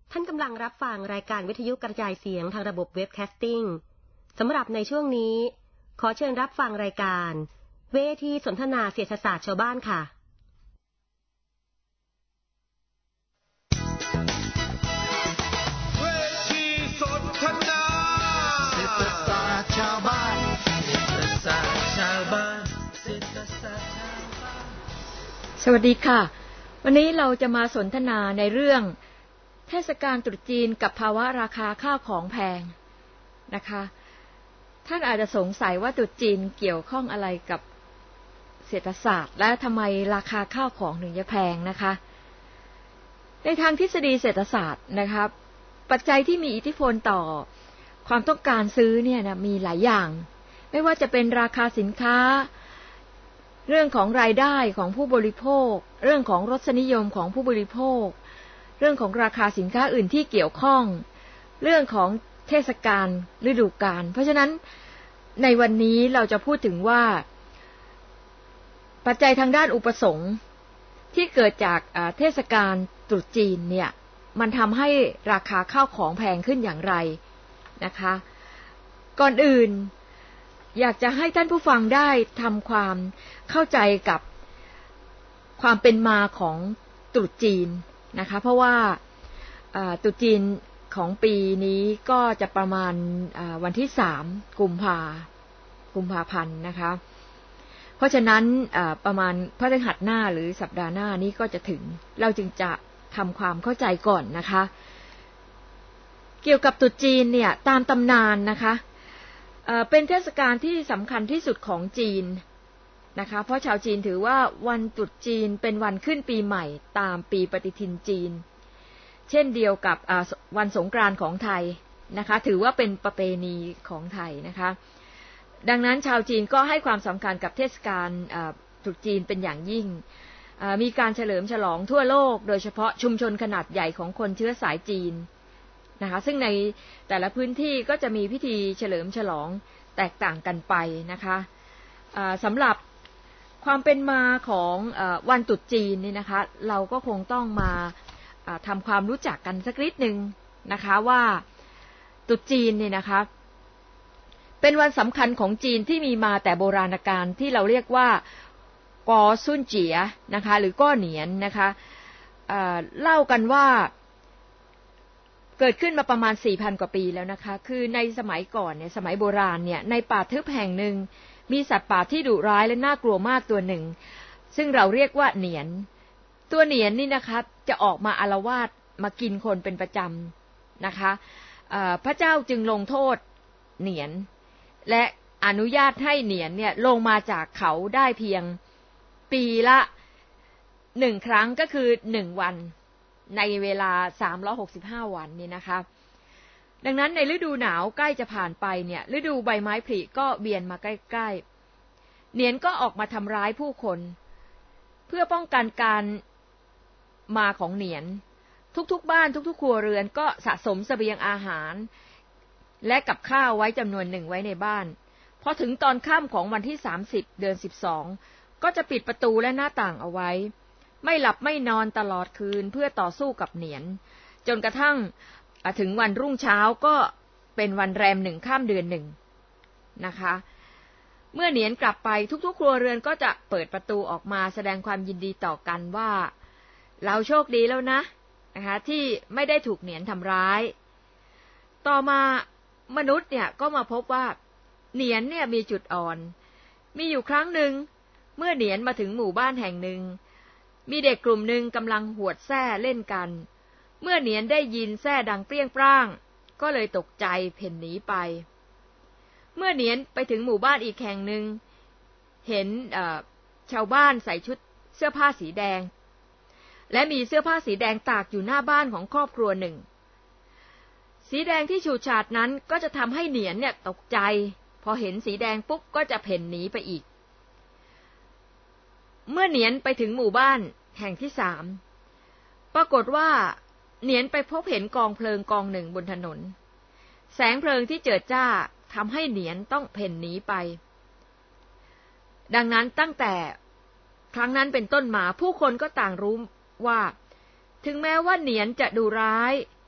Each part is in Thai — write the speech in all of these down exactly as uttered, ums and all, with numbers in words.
ท่านกำลังรับฟังรายการวิทยุกระจายเสียงทางระบบเว็บแคสติ้งสำหรับในช่วงนี้ขอเชิญรับฟังรายการเวทีสนทนาเศรษฐศาสตร์ชาวบ้านค่ะเวทีสนทนาเศรษฐศาสตร์ชาวบ้านเศรษฐศาสตร์ชาวบ้านเศรษฐศาสตร์ชาวบ้านสวัสดีค่ะวันนี้เราจะมาสนทนาในเรื่องเทศกาลตรุษจีนกับภาวะราคาข้าวของแพงนะคะท่านอาจจะสงสัยว่าตรุษจีนเกี่ยวข้องอะไรกับเศรษฐศาสตร์และทำไมราคาข้าวของถึงจะแพงนะคะในทางทฤษฎีเศรษฐศาสตร์นะครับปัจจัยที่มีอิทธิพลต่อความต้องการซื้อเนี่ยนะมีหลายอย่างไม่ว่าจะเป็นราคาสินค้าเรื่องของรายได้ของผู้บริโภคเรื่องของรสนิยมของผู้บริโภคเรื่องของราคาสินค้าอื่นที่เกี่ยวข้องเรื่องของเทศกาลฤดูกาลเพราะฉะนั้นในวันนี้เราจะพูดถึงว่าปัจจัยทางด้านอุปสงค์ที่เกิดจากเทศกาลตรุษจีนเนี่ยมันทำให้ราคาข้าวของแพงขึ้นอย่างไรนะคะก่อนอื่นอยากจะให้ท่านผู้ฟังได้ทำความเข้าใจกับความเป็นมาของตรุษจีนนะคะเพราะว่าตรุษจีนของปีนี้ก็จะประมาณวันที่สามกุมภากุมภาพันธ์นะคะเพราะฉะนั้นประมาณพฤหัสหน้าหรือสัปดาห์หน้านี้ก็จะถึงเราจึงจะทำความเข้าใจก่อนนะคะเกี่ยวกับตรุษจีนเนี่ยตามตำนานนะคะเป็นเทศกาลที่สำคัญที่สุดของจีนนะคะเพราะชาวจีนถือว่าวันตรุษจีนเป็นวันขึ้นปีใหม่ตามปีปฏิทินจีนเช่นเดียวกับวันสงกรานต์ของไทยนะคะถือว่าเป็นประเพณีของไทยนะคะดังนั้นชาวจีนก็ให้ความสำคัญกับเทศกาลตรุษจีนเป็นอย่างยิ่งมีการเฉลิมฉลองทั่วโลกโดยเฉพาะชุมชนขนาดใหญ่ของคนเชื้อสายจีนนะคะซึ่งในแต่ละพื้นที่ก็จะมีพิธีเฉลิมฉลองแตกต่างกันไปนะคะสำหรับความเป็นมาของวันตรุษจีนนี่นะคะเราก็คงต้องมาทำความรู้จักกันสักนิดนึงนะคะว่าตรุษจีนเนี่ยนะคะเป็นวันสำคัญของจีนที่มีมาแต่โบราณกาลที่เราเรียกว่ากอซุนเจี๋ยนะคะหรือก้อเหนียนนะคะเล่ากันว่าเกิดขึ้นมาประมาณ สี่พัน กว่าปีแล้วนะคะคือในสมัยก่อนเนี่ยสมัยโบราณเนี่ยในป่าทึบแห่งหนึ่งมีสัตว์ป่าที่ดุร้ายและน่ากลัวมากตัวหนึ่งซึ่งเราเรียกว่าเหนียนตัวเหนียนนี่นะคะจะออกมาอาละวาดมากินคนเป็นประจำนะคะพระเจ้าจึงลงโทษเหนียนและอนุญาตให้เหนียนเนี่ยลงมาจากเขาได้เพียงปีละหนึ่งครั้งก็คือหนึ่งวันในเวลาสามร้อยหกสิบห้าวันนี่นะคะดังนั้นในฤดูหนาวใกล้จะผ่านไปเนี่ยฤดูใบไม้ผลิก็เวียนมาใกล้ๆเหนียนก็ออกมาทำร้ายผู้คนเพื่อป้องกันการมาของเหนียนทุกๆบ้านทุกๆครัวเรือนก็สะสมเสบียงอาหารและกับข้าวไว้จำนวนหนึ่งไว้ในบ้านพอถึงตอนค่ำของวันที่สามสิบเดือนสิบสองก็จะปิดประตูและหน้าต่างเอาไว้ไม่หลับไม่นอนตลอดคืนเพื่อต่อสู้กับเหนียนจนกระทั่งถึงวันรุ่งเช้าก็เป็นวันแรมหนึ่งค่ำเดือนหนึ่งนะคะเมื่อเหนียนกลับไปทุกๆครัวเรือนก็จะเปิดประตูออกมาแสดงความยินดีต่อกันว่าเราโชคดีแล้วนะนะคะที่ไม่ได้ถูกเหนียนทำร้ายต่อมามนุษย์เนี่ยก็มาพบว่าเหนียนเนี่ยมีจุดอ่อนมีอยู่ครั้งหนึ่งเมื่อเหนียนมาถึงหมู่บ้านแห่งหนึ่งมีเด็กกลุ่มหนึ่งกำลังหวดแส้เล่นกันเมื่อเหนียนได้ยินแส้ดังเปรี้ยงปร้างก็เลยตกใจเพ่นหนีไปเมื่อเหนียนไปถึงหมู่บ้านอีกแห่งหนึ่งเห็นชาวบ้านใส่ชุดเสื้อผ้าสีแดงและมีเสื้อผ้าสีแดงตากอยู่หน้าบ้านของครอบครัวหนึ่งสีแดงที่ฉูดฉาดนั้นก็จะทำให้เหนียนเนี่ยตกใจพอเห็นสีแดงปุ๊บก็จะเพ่นหนีไปอีกเมื่อเหนียนไปถึงหมู่บ้านแห่งที่สามปรากฏว่าเหนียนไปพบเห็นกองเพลิงกองหนึ่งบนถนนแสงเพลิงที่เจิดจ้าทำให้เหนียนต้องเพ่นหนีไปดังนั้นตั้งแต่ครั้งนั้นเป็นต้นมาผู้คนก็ต่างรู้ว่าถึงแม้ว่าเหนียนจะดุร้าย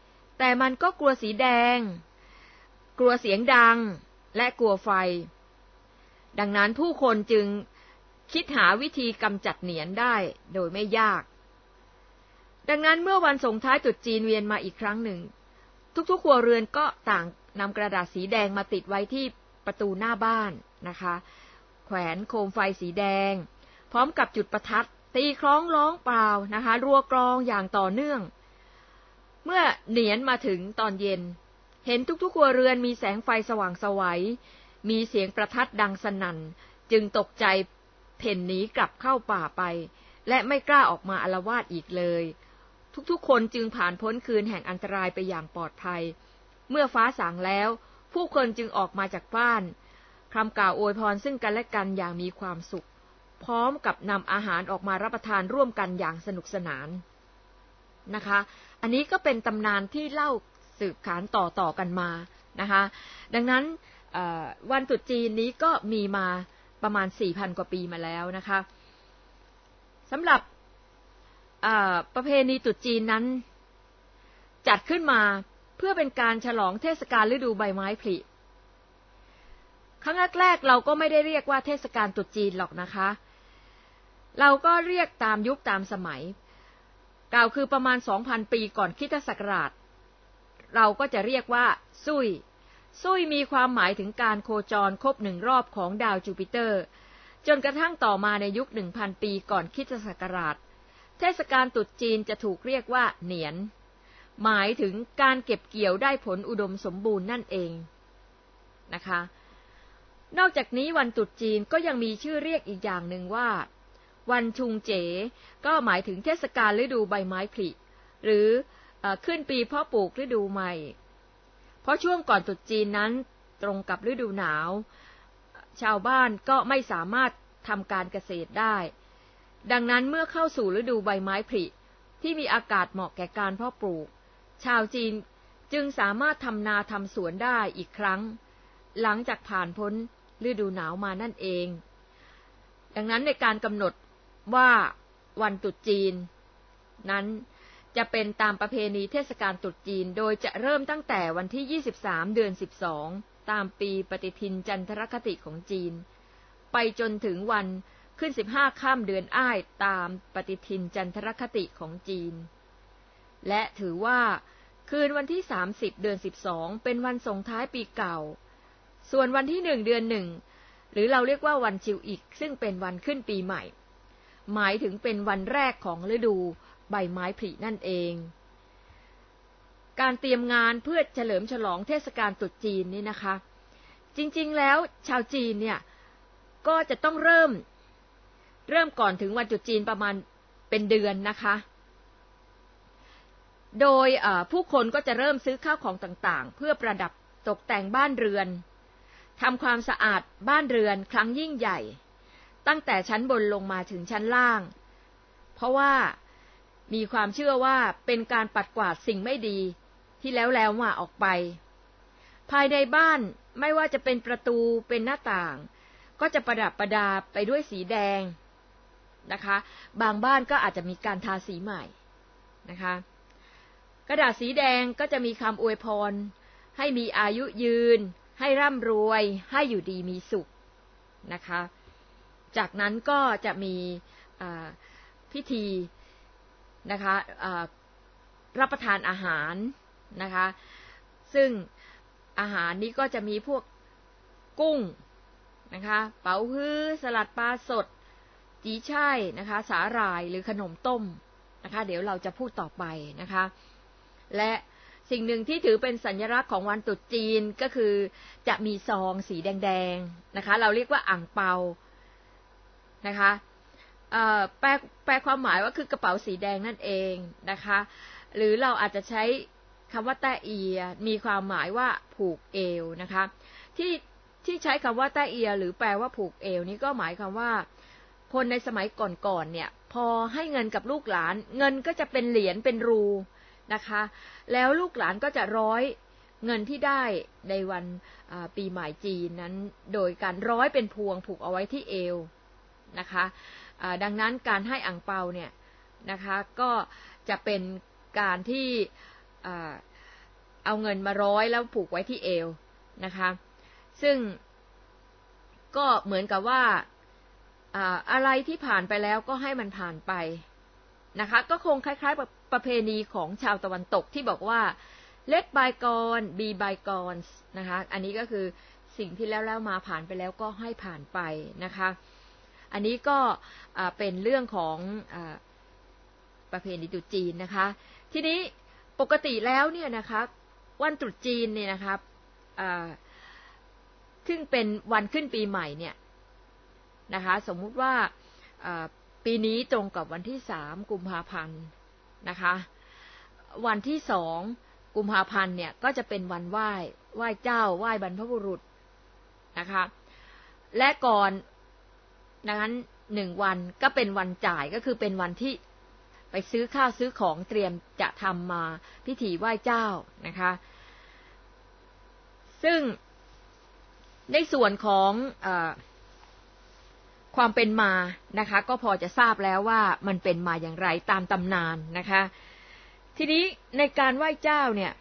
แต่มันก็กลัวสีแดงกลัวเสียงดังและกลัวไฟดังนั้นผู้คนจึงคิดหาวิธีกำจัดเหนียนได้โดยไม่ยากดังนั้นเมื่อวันส่งท้ายตรุษจีนเวียนมาอีกครั้งหนึ่งทุกๆครัวเรือนก็ต่างนำกระดาษสีแดงมาติดไว้ที่ประตูหน้าบ้านนะคะแขวนโคมไฟสีแดงพร้อมกับจุดประทัดตีคล้องร้องเปล่านะคะรัวกลองอย่างต่อเนื่องเมื่อเหนียนมาถึงตอนเย็นเห็นทุกๆครัวเรือนมีแสงไฟสว่างไสวมีเสียงประทัดดังสนั่นจึงตกใจเพ่นหนีกลับเข้าป่าไปและไม่กล้าออกมาอาละวาดอีกเลยทุกๆคนจึงผ่านพ้นคืนแห่งอันตรายไปอย่างปลอดภัยเมื่อฟ้าสางแล้วผู้คนจึงออกมาจากบ้านคำกล่าวอวยพรซึ่งกันและกันอย่างมีความสุขพร้อมกับนำอาหารออกมารับประทานร่วมกันอย่างสนุกสนานนะคะอันนี้ก็เป็นตำนานที่เล่าสืบขานต่อๆกันมานะคะดังนั้นวันตรุษจีนนี้ก็มีมาประมาณ สี่พัน กว่าปีมาแล้วนะคะสำหรับประเพณีตรุษจีนนั้นจัดขึ้นมาเพื่อเป็นการฉลองเทศกาลฤดูใบไม้ผลิครั้งแรกๆเราก็ไม่ได้เรียกว่าเทศกาลตรุษจีนหรอกนะคะเราก็เรียกตามยุคตามสมัยกล่าวคือประมาณ สองพัน ปีก่อนคริสตศักราชเราก็จะเรียกว่าซุยซุยมีความหมายถึงการโคจรครบหนึ่งรอบของดาวจูปิเตอร์จนกระทั่งต่อมาในยุค หนึ่งพัน ปีก่อนคริสตศักราชเทศกาลตรุษจีนจะถูกเรียกว่าเหนียนหมายถึงการเก็บเกี่ยวได้ผลอุดมสมบูรณ์นั่นเองนะคะนอกจากนี้วันตรุษจีนก็ยังมีชื่อเรียกอีกอย่างหนึ่งว่าวันชุงเจ๋ก็หมายถึงเทศกาลฤดูใบไม้ผลิหรือขึ้นปีเพาะปลูกฤดูใหม่เพราะช่วงก่อนตรุษจีนนั้นตรงกับฤดูหนาวชาวบ้านก็ไม่สามารถทำการเกษตรได้ดังนั้นเมื่อเข้าสู่ฤดูใบไม้ผลิที่มีอากาศเหมาะแก่การเพาะปลูกชาวจีนจึงสามารถทำนาทำสวนได้อีกครั้งหลังจากผ่านพ้นฤดูหนาวมานั่นเองดังนั้นในการกำหนดว่าวันตรุษจีนนั้นจะเป็นตามประเพณีเทศกาลตรุษจีนโดยจะเริ่มตั้งแต่วันที่ยี่สิบสามเดือนสิบสองตามปีปฏิทินจันทรคติของจีนไปจนถึงวันขึ้นสิบห้าค่ำเดือนอ้ายตามปฏิทินจันทรคติของจีนและถือว่าคืนวันที่สามสิบเดือนสิบสองเป็นวันส่งท้ายปีเก่าส่วนวันที่หนึ่งเดือนหนึ่งหรือเราเรียกว่าวันชิวอิกซึ่งเป็นวันขึ้นปีใหม่หมายถึงเป็นวันแรกของฤดูใบไม้ผลินั่นเองการเตรียมงานเพื่อเฉลิมฉลองเทศกาลตรุษจีนนี่นะคะจริงๆแล้วชาวจีนเนี่ยก็จะต้องเริ่มเริ่มก่อนถึงวันตรุษจีนประมาณเป็นเดือนนะคะโดยผู้คนก็จะเริ่มซื้อข้าวของต่างๆเพื่อประดับตกแต่งบ้านเรือนทำความสะอาดบ้านเรือนครั้งยิ่งใหญ่ตั้งแต่ชั้นบนลงมาถึงชั้นล่างเพราะว่ามีความเชื่อว่าเป็นการปัดกวาดสิ่งไม่ดีที่แล้วแล้วมาออกไปภายในบ้านไม่ว่าจะเป็นประตูเป็นหน้าต่างก็จะประดับประดาไปด้วยสีแดงนะคะบางบ้านก็อาจจะมีการทาสีใหม่นะคะกระดาษสีแดงก็จะมีคำอวยพรให้มีอายุยืนให้ร่ำรวยให้อยู่ดีมีสุขนะคะจากนั้นก็จะมีพิธีนะคะรับประทานอาหารนะคะซึ่งอาหารนี้ก็จะมีพวกกุ้งนะคะเป๋าฮื้อสลัดปลาสดจี่ช่ายนะคะสาหร่ายหรือขนมต้มนะคะเดี๋ยวเราจะพูดต่อไปนะคะและสิ่งหนึ่งที่ถือเป็นสัญลักษณ์ของวันตรุษจีนก็คือจะมีซองสีแดงๆนะคะเราเรียกว่าอ่างเปานะคะแปลแปลความหมายว่าคือกระเป๋าสีแดงนั่นเองนะคะหรือเราอาจจะใช้คำว่าแต้เอียมีความหมายว่าผูกเอวนะคะที่ที่ใช้คำว่าแต้เอียหรือแปลว่าผูกเอวนี้ก็หมายความว่าคนในสมัยก่อนๆเนี่ยพอให้เงินกับลูกหลานเงินก็จะเป็นเหรียญเป็นรูนะคะแล้วลูกหลานก็จะร้อยเงินที่ได้ในวันปีใหม่จีนนั้นโดยการร้อยเป็นพวงผูกเอาไว้ที่เอวนะคะดังนั้นการให้อั่งเปาเนี่ยนะคะก็จะเป็นการที่เอาเงินมาร้อยแล้วผูกไว้ที่เอวนะคะซึ่งก็เหมือนกับว่าอ่าอะไรที่ผ่านไปแล้วก็ให้มันผ่านไปนะคะก็คงคล้ายๆกับประเพณีของชาวตะวันตกที่บอกว่า let bygone be bygones นะคะอันนี้ก็คือสิ่งที่แล้วแล้วมาผ่านไปแล้วก็ให้ผ่านไปนะคะอันนี้ก็เป็นเรื่องของประเพณีตรุษจีนนะคะทีนี้ปกติแล้วเนี่ยนะคะวันตรุษจีนเนี่ยนะครับซึ่งเป็นวันขึ้นปีใหม่เนี่ยนะคะสมมุติว่าปีนี้ตรงกับวันที่สามกุมภาพันธ์นะคะวันที่สองกุมภาพันธ์เนี่ยก็จะเป็นวันไหว้ไหว้เจ้าไหว้บรรพบุรุษนะคะและก่อนนั้นหนึ่งวันก็เป็นวันจ่ายก็คือเป็นวันที่ไปซื้อข้าวซื้อของเตรียมจะทำมาพิธีไหว้เจ้านะคะซึ่งในส่วนของเอ่อความเป็นมานะคะก็พอจะทราบแล้วว่ามันเป็นมาอย่างไรตามตำนานนะคะทีนี้ในการไหว้เจ้าเนี่ย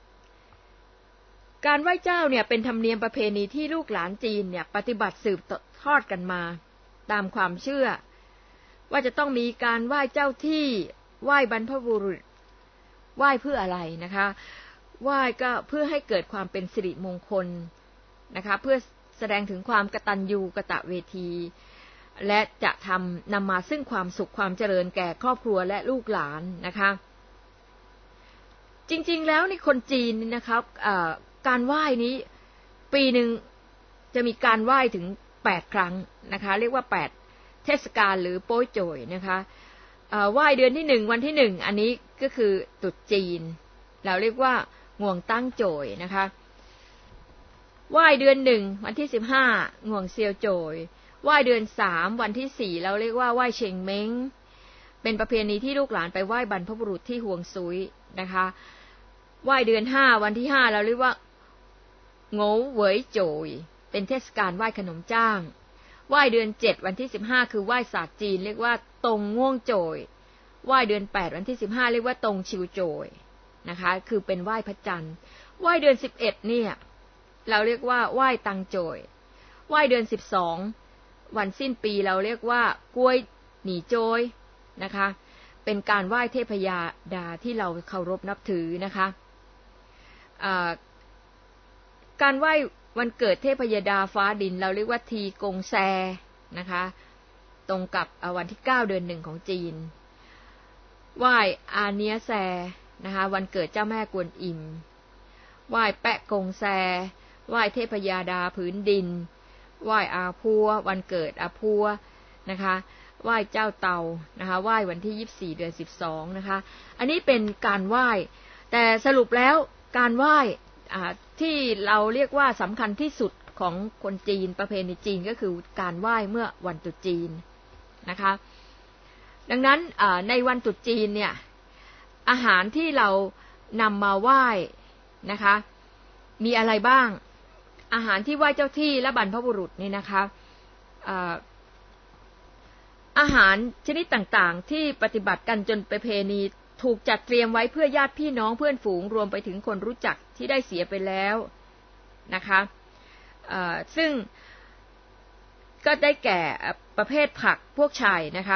การไหว้เจ้าเนี่ยเป็นธรรมเนียมประเพณีที่ลูกหลานจีนเนี่ยปฏิบัติสืบทอดกันมาตามความเชื่อว่าจะต้องมีการไหว้เจ้าที่ไหว้บรรพบุรุษไหว้เพื่ออะไรนะคะไหว้ก็เพื่อให้เกิดความเป็นสิริมงคลนะคะเพื่อแสดงถึงความกตัญญูกตเวทีและจะทำนำมาซึ่งความสุขความเจริญแก่ครอบครัวและลูกหลานนะคะจริงๆแล้วในคนจีนนี่นะครับการไหว้นี้ปีหนึ่งจะมีการไหว้ถึงแปดครั้งนะคะเรียกว่าแปดเทศกาลหรือโป้ยโจยนะคะไหว้เดือนที่หนึ่งวันที่หนึ่งอันนี้ก็คือตรุษจีนเราเรียกว่าง่วงตั้งโจยนะคะไหว้เดือนหนึ่งวันที่สิบห้าง่วงเซียวโจยไหว้เดือนสามวันที่สี่เราเรียกว่าไหว้เชงเม้งเป็นประเพณีที่ลูกหลานไปไหว้บรรพบุรุษที่ฮวงซุยนะคะไหว้เดือนห้าวันที่ห้าเราเรียกว่าโง่เหวยโจยเป็นเทศกาลไหว้ขนมจ้างไหว้เดือนเจ็ดวันที่สิบห้าคือไหว้ศาสตร์จีนเรียกว่าตงง่วงโจยไหว้เดือนแปดวันที่สิบห้าเรียกว่าตงชิวโจยนะคะคือเป็นไหว้พระจันทร์ไหว้เดือนสิบเอ็ดเนี่ยเราเรียกว่าไหว้ตังโจยไหว้เดือนสิบสองวันสิ้นปีเราเรียกว่ากล้วยหนีโจยนะคะเป็นการไหว้เทพยดาที่เราเคารพนับถือนะคะการไหว้วันเกิดเทพยดาฟ้าดินเราเรียกว่าทีกงแซนะคะตรงกับวันที่เก้าเดือนหนึ่งของจีนไหว้อาเนียแซนะคะวันเกิดเจ้าแม่กวนอิมไหว้แปะกงแซไหว้เทพยดาผืนดินไหว้อาพัววันเกิดอาพัวนะคะไหว้เจ้าเตานะคะไหว้วันที่ยี่สิบสี่เดือนสิบสองนะคะอันนี้เป็นการไหว้แต่สรุปแล้วการไหว้ที่เราเรียกว่าสำคัญที่สุดของคนจีนประเพณีจีนก็คือการไหว้เมื่อวันตรุษจีนนะคะดังนั้นในวันตรุษจีนเนี่ยอาหารที่เรานำมาไหว้นะคะมีอะไรบ้างอาหารที่ไหว้เจ้าที่และบรรพบุรุษนี่นะคะอาหารชนิดต่างๆที่ปฏิบัติกันจนประเพณีถูกจัดเตรียมไว้เพื่อญาติพี่น้องเพื่อนฝูงรวมไปถึงคนรู้จักที่ได้เสียไปแล้วนะคะซึ่งก็ได้แก่ประเภทผักพวกไฉนะคะ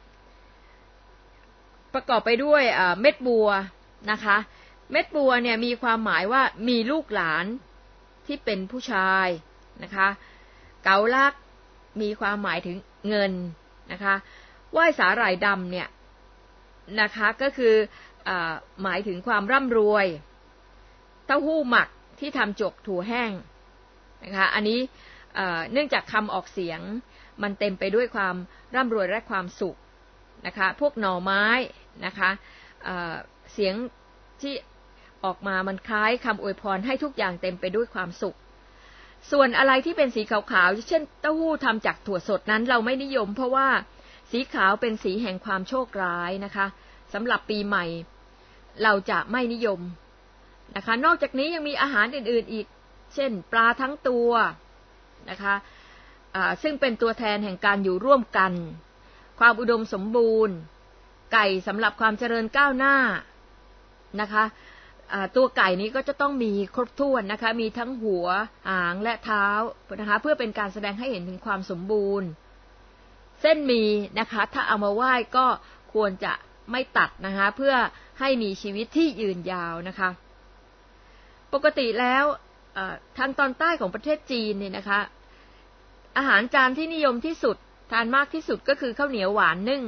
ประกอบไปด้วยเม็ดบัวนะคะเม็ดบัวเนี่ยมีความหมายว่ามีลูกหลานที่เป็นผู้ชายนะคะเกาลักมีความหมายถึงเงินนะคะไหว้สาหร่ายดำเนี่ยนะคะก็คืออ่าหมายถึงความร่ำรวยเต้าหู้หมักที่ทำจกถั่วแห้งนะคะอันนี้เนื่องจากคำออกเสียงมันเต็มไปด้วยความร่ำรวยและความสุขนะคะพวกหน่อไม้นะคะเสียงที่ออกมามันคล้ายคำอวยพรให้ทุกอย่างเต็มไปด้วยความสุขส่วนอะไรที่เป็นสีขาวๆเช่นเต้าหู้ทำจากถั่วสดนั้นเราไม่นิยมเพราะว่าสีขาวเป็นสีแห่งความโชคร้ายนะคะสำหรับปีใหม่เราจะไม่นิยมนะคะนอกจากนี้ยังมีอาหารอื่นๆอีกเช่นปลาทั้งตัวนะคะซึ่งเป็นตัวแทนแห่งการอยู่ร่วมกันความอุดมสมบูรณ์ไก่สำหรับความเจริญก้าวหน้านะคะตัวไก่นี้ก็จะต้องมีครบถ้วนนะคะมีทั้งหัวหางและเท้านะคะเพื่อเป็นการแสดงให้เห็นถึงความสมบูรณ์เส้นหมี่นะคะถ้าเอามาไหว้ก็ควรจะไม่ตัดนะคะเพื่อให้มีชีวิตที่ยืนยาวนะคะปกติแล้วทางตอนใต้ของประเทศจีนเนี่ยนะคะอาหารจานที่นิยมที่สุดทานมากที่สุดก็คือข้าวเหนียวหวานนึ่ง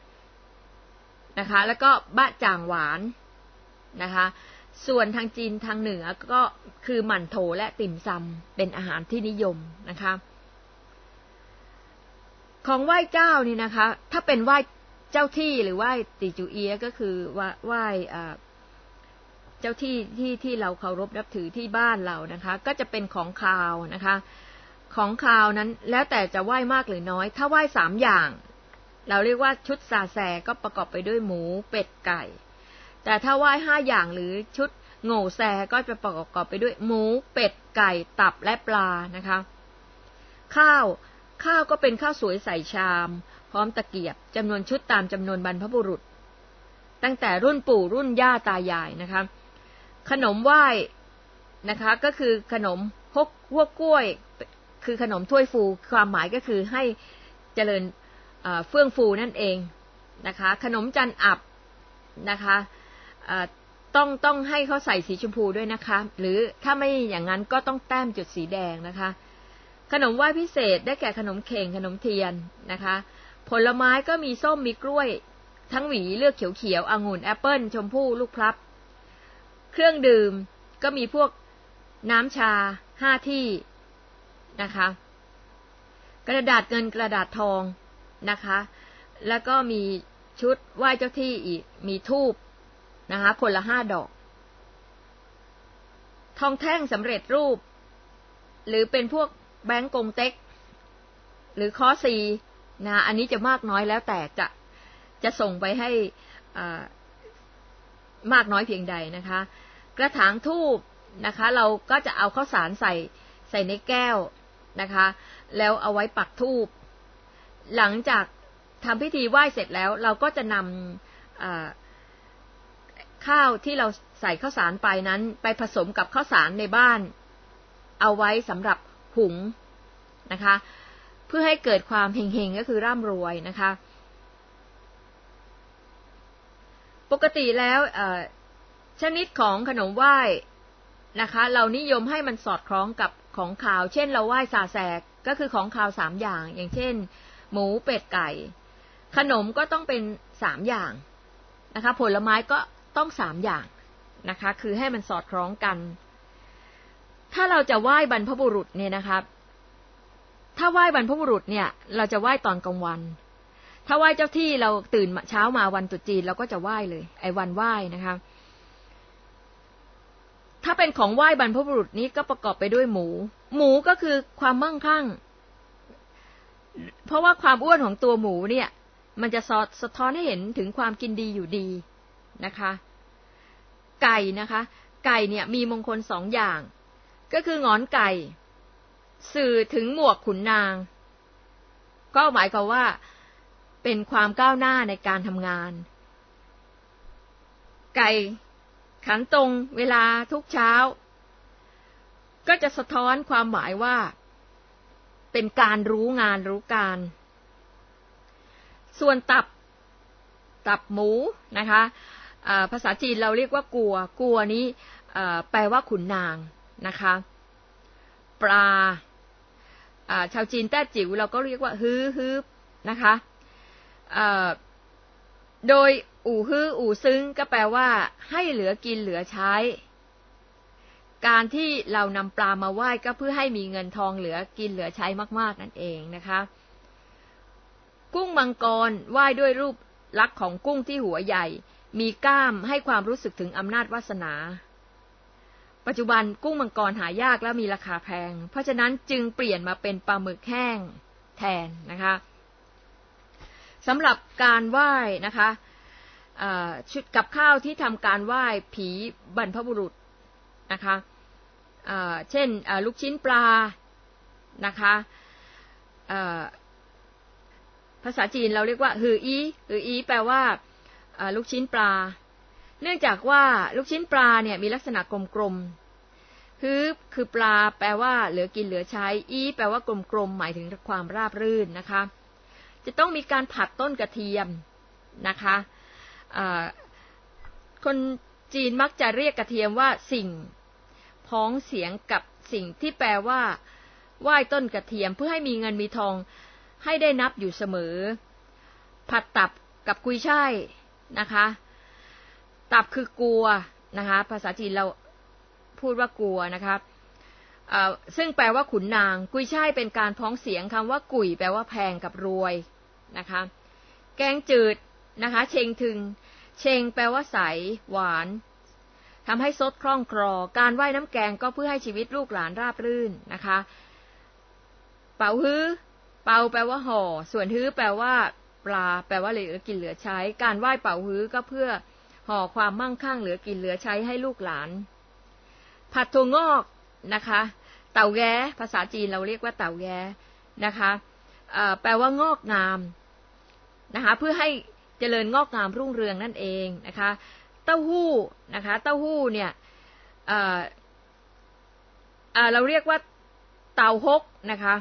นะคะแล้วก็บะจ่างหวานนะคะส่วนทางจีนทางเหนือก็คือหมั่นโถและติ่มซำเป็นอาหารที่นิยมนะคะของไหว้เจ้านี่นะคะถ้าเป็นไหว้เจ้าที่หรือไหว้ติจูเอียก็คือไหว้เจ้าที่ที่ที่เราเคารพนับถือที่บ้านเรานะคะก็จะเป็นของคาวนะคะของคาวนั้นแล้วแต่จะไหว้มากหรือน้อยถ้าไหว้สามอย่างเราเรียกว่าชุดซาแซก็ประกอบไปด้วยหมูเป็ดไก่แต่ถ้าไหว้ห้าอย่างหรือชุดโง่แซก็จะประกอบไปด้วยหมูเป็ดไก่ตับและปลานะคะข้าวข้าวก็เป็นข้าวสวยใส่ชามพร้อมตะเกียบจำนวนชุดตามจำนวนบรรพบุรุษตั้งแต่รุ่นปู่รุ่นย่าตายายนะคะขนมไหว้นะคะก็คือขนมฮกหัวกล้วยคือขนมถ้วยฟูความหมายก็คือให้เจริญเฟื่องฟูนั่นเองนะคะขนมจันอับนะคะต้องต้องให้เขาใส่สีชมพูด้วยนะคะหรือถ้าไม่อย่างนั้นก็ต้องแต้มจุดสีแดงนะคะขนมไหว้พิเศษได้แก่ขนมเข่งขนมเทียนนะคะผลไม้ก็มีส้มมีกล้วยทั้งหวีเลือกเขียวๆองุ่นแอปเปิ้ลชมพู่ลูกพลับเครื่องดื่มก็มีพวกน้ำชาห้าที่นะคะกระดาษเงินกระดาษทองนะคะแล้วก็มีชุดไหว้เจ้าที่อีกมีธูปนะคะคนละห้าดอกทองแท่งสำเร็จรูปหรือเป็นพวกแบงก์กงเต็กหรือคอซีนะอันนี้จะมากน้อยแล้วแต่จะจะส่งไปให้มากน้อยเพียงใดนะคะกระถางธูปนะคะเราก็จะเอาข้าวสารใส่ใส่ในแก้วนะคะแล้วเอาไว้ปักธูปหลังจากทำพิธีไหว้เสร็จแล้วเราก็จะนำข้าวที่เราใส่ข้าวสารไปนั้นไปผสมกับข้าวสารในบ้านเอาไว้สำหรับหุงนะคะเพื่อให้เกิดความเฮงๆก็คือร่ำรวยนะคะปกติแล้วชนิดของขนมไหว้นะคะเรานิยมให้มันสอดคล้องกับของขาวเช่นเราไหว้ซาแซกก็คือของขาวสามอย่างอย่างเช่นหมูเป็ดไก่ขนมก็ต้องเป็นสามอย่างนะคะผลไม้ก็ต้องสามอย่างนะคะคือให้มันสอดคล้องกันถ้าเราจะไหว้บรรพบุรุษเนี่ยนะคะถ้าไหว้บรรพบุรุษเนี่ยเราจะไหว้ตอนกลางวันถ้าไหว้เจ้าที่เราตื่นเช้ามาวันตรุษจีนเราก็จะไหว้เลยไอ้วันไหว้นะคะถ้าเป็นของไหว้บรรพบุรุษนี้ก็ประกอบไปด้วยหมูหมูก็คือความมั่งคั่งเพราะว่าความอ้วนของตัวหมูเนี่ยมันจะสะท้อนให้เห็นถึงความกินดีอยู่ดีนะคะไก่นะคะไก่เนี่ยมีมงคลสองอย่างก็คือหงอนไก่สื่อถึงหมวกขุนนางก็หมายความว่าเป็นความก้าวหน้าในการทำงานไก่ขันตรงเวลาทุกเช้าก็จะสะท้อนความหมายว่าเป็นการรู้งานรู้การส่วนตับตับหมูนะคะภาษาจีนเราเรียกว่ากัวกัวนี้แปลว่าขุนนางนะคะปลาชาวจีนแต้จิ๋วเราก็เรียกว่าฮื้อฮื้อนะคะโดยอู่ฮื้ออู่ซึ้งก็แปลว่าให้เหลือกินเหลือใช้การที่เรานำปลามาไหว้ก็เพื่อให้มีเงินทองเหลือกินเหลือใช้มากๆนั่นเองนะคะกุ้งมังกรไหว้ด้วยรูปลักษณ์ของกุ้งที่หัวใหญ่มีกล้ามให้ความรู้สึกถึงอำนาจวาสนาปัจจุบันกุ้งมังกรหายากและมีราคาแพงเพราะฉะนั้นจึงเปลี่ยนมาเป็นปลาหมึกแห้งแทนนะคะสำหรับการไหว้นะคะชุดกับข้าวที่ทำการไหว้ผีบรรพบุรุษนะคะเช่นลูกชิ้นปลานะคะภาษาจีนเราเรียกว่าหืออีหืออีแปลว่าลูกชิ้นปลาเนื่องจากว่าลูกชิ้นปลาเนี่ยมีลักษณะกลมๆคือคือปลาแปลว่าเหลือกินเหลือใช้อีแปลว่ากลมๆหมายถึงความราบรื่นนะคะจะต้องมีการผัดต้นกระเทียมนะคะคนจีนมักจะเรียกกระเทียมว่าสิ่งพ้องเสียงกับสิ่งที่แปลว่าไหว้ต้นกระเทียมเพื่อให้มีเงินมีทองให้ได้นับอยู่เสมอผัดตับกับกุยช่ายนะคะตับคือกลัวนะคะภาษาจีนเราพูดว่ากลัวนะคะซึ่งแปลว่าขุนนางกุยช่ายเป็นการพ้องเสียงคำว่ากุยแปลว่าแพงกับรวยนะคะแกงจืดนะคะเชงทึงเชงแปลว่าใสหวานทำให้ซดคล่องคลอการว่ายน้ำแกงก็เพื่อให้ชีวิตลูกหลานราบรื่นนะคะเป่าฮื้อเป่าแปลว่าห่อส่วนฮื้อแปลว่าปลาแปลว่าเหลือกินเหลือใช้การไหว้เป่าฮื้อก็เพื่อห่อความมั่งคั่งเหลือกินเหลือใช้ให้ลูกหลานผัดถั่วงอกนะคะเต่าแย้ภาษาจีนเราเรียกว่าเต่าแย้นะคะแปลว่างอกงามนะคะเพื่อให้เจริญงอกงามรุ่งเรืองนั่นเองนะคะเต้าหู้นะคะเต้าหู้เนี่ยเอ่อเอ่อเราเรียกว่าเต่าฮกนะคะ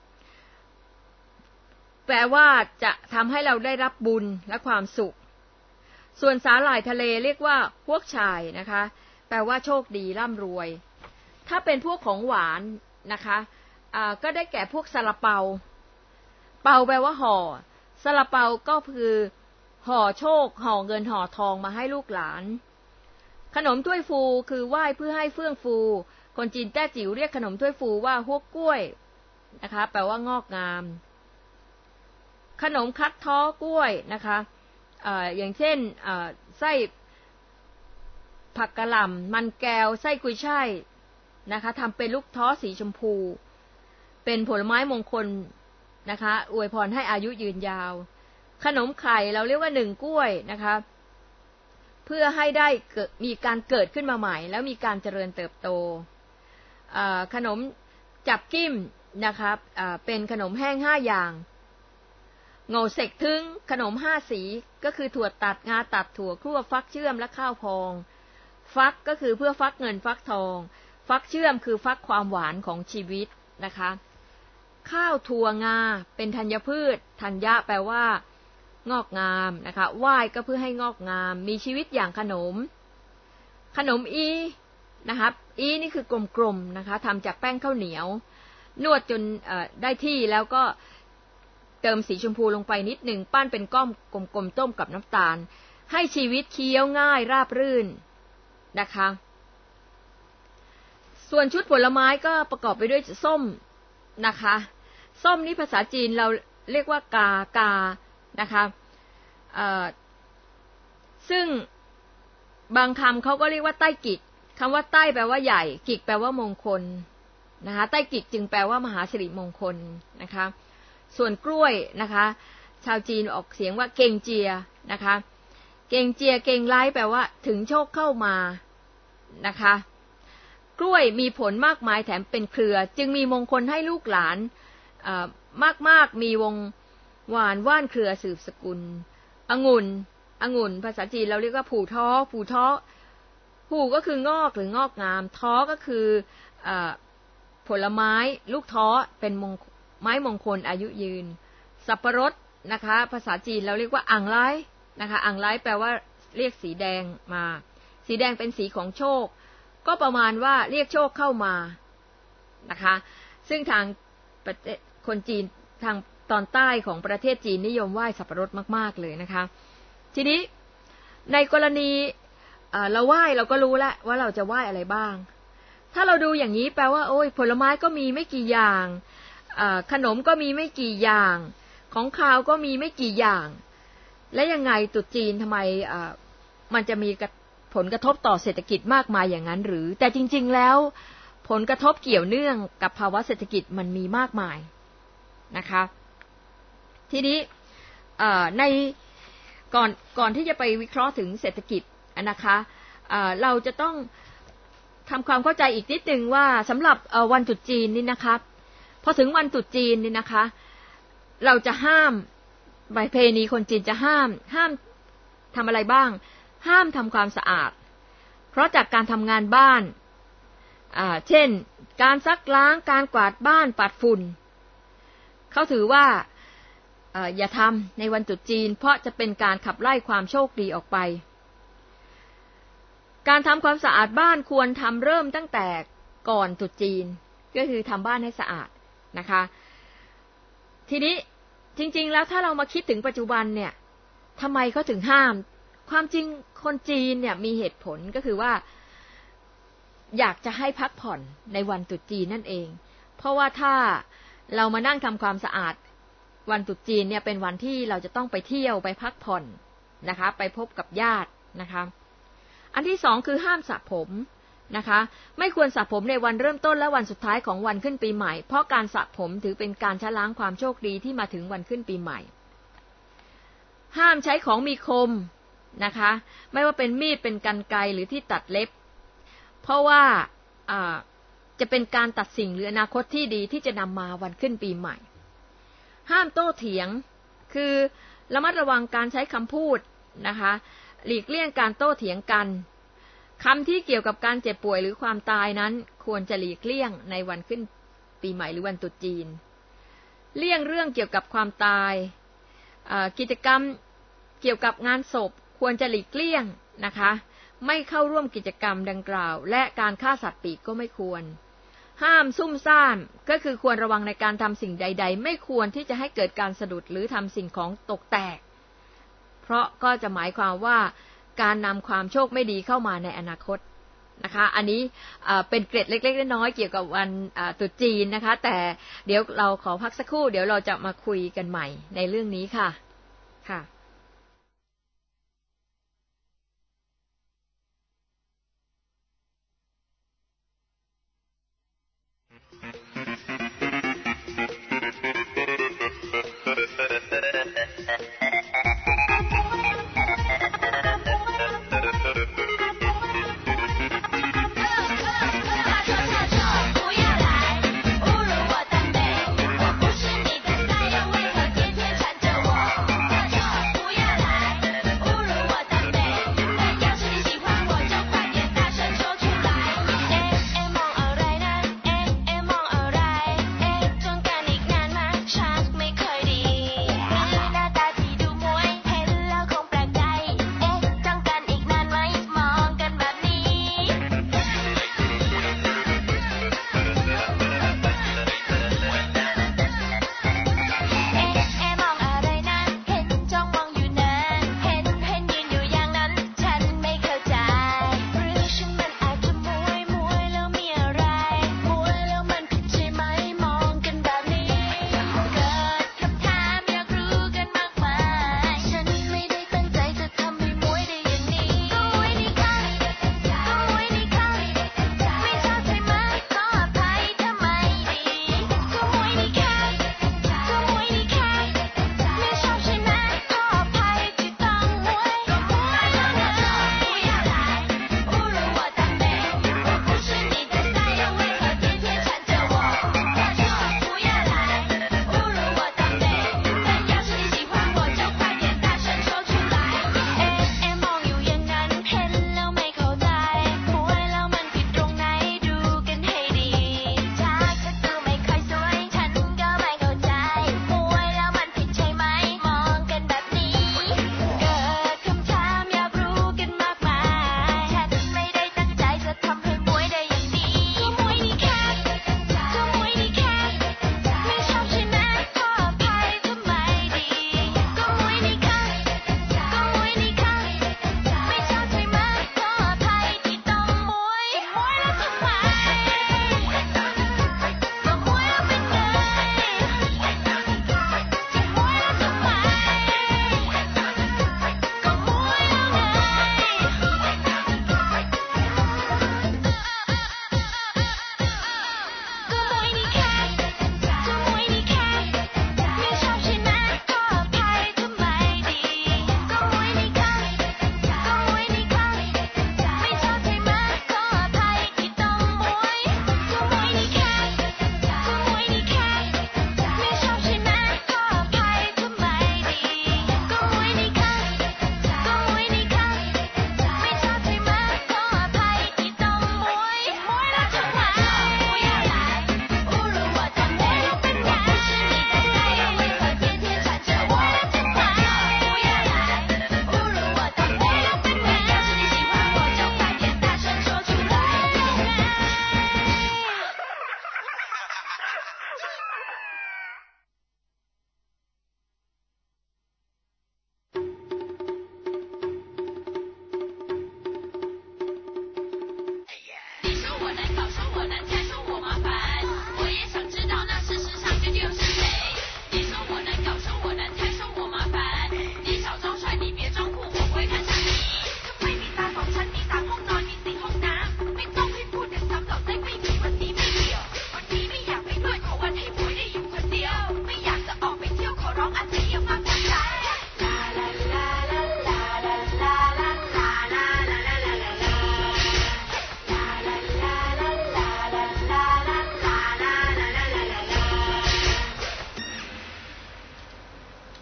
แปลว่าจะทำให้เราได้รับบุญและความสุขส่วนสาหร่ายทะเลเรียกว่าพวกชายนะคะแปลว่าโชคดีร่ำรวยถ้าเป็นพวกของหวานนะคะอ่าก็ได้แก่พวกซาลาเปาเปาแปลว่าห่อซาลาเปาก็คือห่อโชคห่อเงินห่อทองมาให้ลูกหลานขนมถ้วยฟูคือไหว้เพื่อให้เฟื่องฟูคนจีนแต้จิ๋วเรียกขนมถ้วยฟูว่าฮวกกล้วยนะคะแปลว่างอกงามขนมคัดท้อกล้วยนะคะอ่าอย่างเช่นอ่าไส้ผักกะหล่ำมันแก้วไส้กุยช่ายนะคะทำเป็นลูกท้อสีชมพูเป็นผลไม้มงคลนะคะอวยพรให้อายุยืนยาวขนมไข่เราเรียกว่าหนึ่งกล้วยนะคะเพื่อให้ได้เกิดมีการเกิดขึ้นมาใหม่แล้วมีการเจริญเติบโตขนมจับกิ้มนะคะเป็นขนมแห้งห้าอย่างโง่เสกทึงขนมห้าสีก็คือถั่วตัดงาตัดถั่วคั่วฟักเชื่อมและข้าวพองฟักก็คือเพื่อฟักเงินฟักทองฟักเชื่อมคือฟักความหวานของชีวิตนะคะข้าวถั่วงาเป็นธัญพืชธัญญะแปลว่างอกงามนะคะไหว้ก็เพื่อให้งอกงามมีชีวิตอย่างขนมขนมอีนะครับอีนี่คือกลมๆนะคะทำจากแป้งข้าวเหนียวนวดจนได้ที่แล้วก็เติมสีชมพูลงไปนิดหนึ่งปั้นเป็นก้อมกลมๆต้มกับน้ำตาลให้ชีวิตเคี้ยวง่ายราบรื่นนะคะส่วนชุดผลไม้ก็ประกอบไปด้วยส้มนะคะส้มนี่ภาษาจีนเราเรียกว่ากากานะคะซึ่งบางคำเขาก็เรียกว่าใต้กิจคำว่าใต้แปลว่าใหญ่กิจแปลว่ามงคลนะคะใต้กิจจึงแปลว่ามหาสิริมงคลนะคะส่วนกล้วยนะคะชาวจีนออกเสียงว่าเกงเจียนะคะเกงเจียเกงไร้แปลว่าถึงโชคเข้ามานะคะกล้วยมีผลมากมายแถมเป็นเครือจึงมีมงคลให้ลูกหลานมากๆมีวงหวานว่านเครือสืบสกุลองุ่นองุ่นภาษาจีนเราเรียกว่าผู่ท้อผู่ท้อผู่ก็คืองอกหรืองอกงามท้อก็คือผลไม้ลูกท้อเป็นไม้มงคลอายุยืนสับปะรดนะคะภาษาจีนเราเรียกว่าอ่างไร้นะคะอ่างไร้แปลว่าเรียกสีแดงมาสีแดงเป็นสีของโชคก็ประมาณว่าเรียกโชคเข้ามานะคะซึ่งทางประเทศคนจีนทางตอนใต้ของประเทศจีนนิยมไหว้สับปะรดมากๆเลยนะคะทีนี้ในกรณีเราไหว้เราก็รู้แล้วว่าเราจะไหว้อะไรบ้างถ้าเราดูอย่างนี้แปลว่าโอ้ยผลไม้ก็มีไม่กี่อย่างขนมก็มีไม่กี่อย่างของคาวก็มีไม่กี่อย่างและยังไงตรุษจีนทำไมมันจะมีผลกระทบต่อเศรษฐกิจมากมายอย่างนั้นหรือแต่จริงๆแล้วผลกระทบเกี่ยวเนื่องกับภาวะเศรษฐกิจมันมีมากมายนะคะทีนี้ในก่อนก่อนที่จะไปวิเคราะห์ถึงเศรษฐกิจนะคะเราจะต้องทำความเข้าใจอีกนิดนึงว่าสำหรับวันตรุษจีนนี่นะคะพอถึงวันตรุษจีนนี่นะคะเราจะห้ามประเพณีคนจีนจะห้ามห้ามทำอะไรบ้างห้ามทำความสะอาดเพราะจากการทำงานบ้านอ่าเช่นการซักล้างการกวาดบ้านปัดฝุ่นเขาถือว่าอ่าอย่าทำในวันตรุษจีนเพราะจะเป็นการขับไล่ความโชคดีออกไปการทำความสะอาดบ้านควรทำเริ่มตั้งแต่ก่อนตรุษจีนก็คือทำบ้านให้สะอาดนะคะทีนี้จริงๆแล้วถ้าเรามาคิดถึงปัจจุบันเนี่ยทำไมเขาถึงห้ามความจริงคนจีนเนี่ยมีเหตุผลก็คือว่าอยากจะให้พักผ่อนในวันตรุษจีนนั่นเองเพราะว่าถ้าเรามานั่งทำความสะอาดวันตรุษจีนเนี่ยเป็นวันที่เราจะต้องไปเที่ยวไปพักผ่อนนะคะไปพบกับญาตินะคะอันที่สองคือห้ามสระผมนะคะไม่ควรสระผมในวันเริ่มต้นและวันสุดท้ายของวันขึ้นปีใหม่เพราะการสระผมถือเป็นการชะล้างความโชคดีที่มาถึงวันขึ้นปีใหม่ห้ามใช้ของมีคมนะคะไม่ว่าเป็นมีดเป็นกรรไกรหรือที่ตัดเล็บเพราะว่าอ่าจะเป็นการตัดสิ่งหรืออนาคตที่ดีที่จะนำมาวันขึ้นปีใหม่ห้ามโต้เถียงคือระมัดระวังการใช้คำพูดนะคะหลีกเลี่ยงการโต้เถียงกันคำที่เกี่ยวกับการเจ็บป่วยหรือความตายนั้นควรจะหลีกเลี่ยงในวันขึ้นปีใหม่หรือวันตรุษจีนเลี่ยงเรื่องเกี่ยวกับความตายกิจกรรมเกี่ยวกับงานศพควรจะหลีกเลี่ยงนะคะไม่เข้าร่วมกิจกรรมดังกล่าวและการฆ่าสัตว์ปีกก็ไม่ควรห้ามซุ่มซ่ามก็คือควรระวังในการทำสิ่งใดๆไม่ควรที่จะให้เกิดการสะดุดหรือทำสิ่งของตกแตกเพราะก็จะหมายความว่าการนำความโชคไม่ดีเข้ามาในอนาคตนะคะอันนี้เป็นเกร็ดเล็กๆน้อยๆเกี่ยวกับวันตรุษจีนนะคะแต่เดี๋ยวเราขอพักสักครู่เดี๋ยวเราจะมาคุยกันใหม่ในเรื่องนี้ค่ะค่ะเ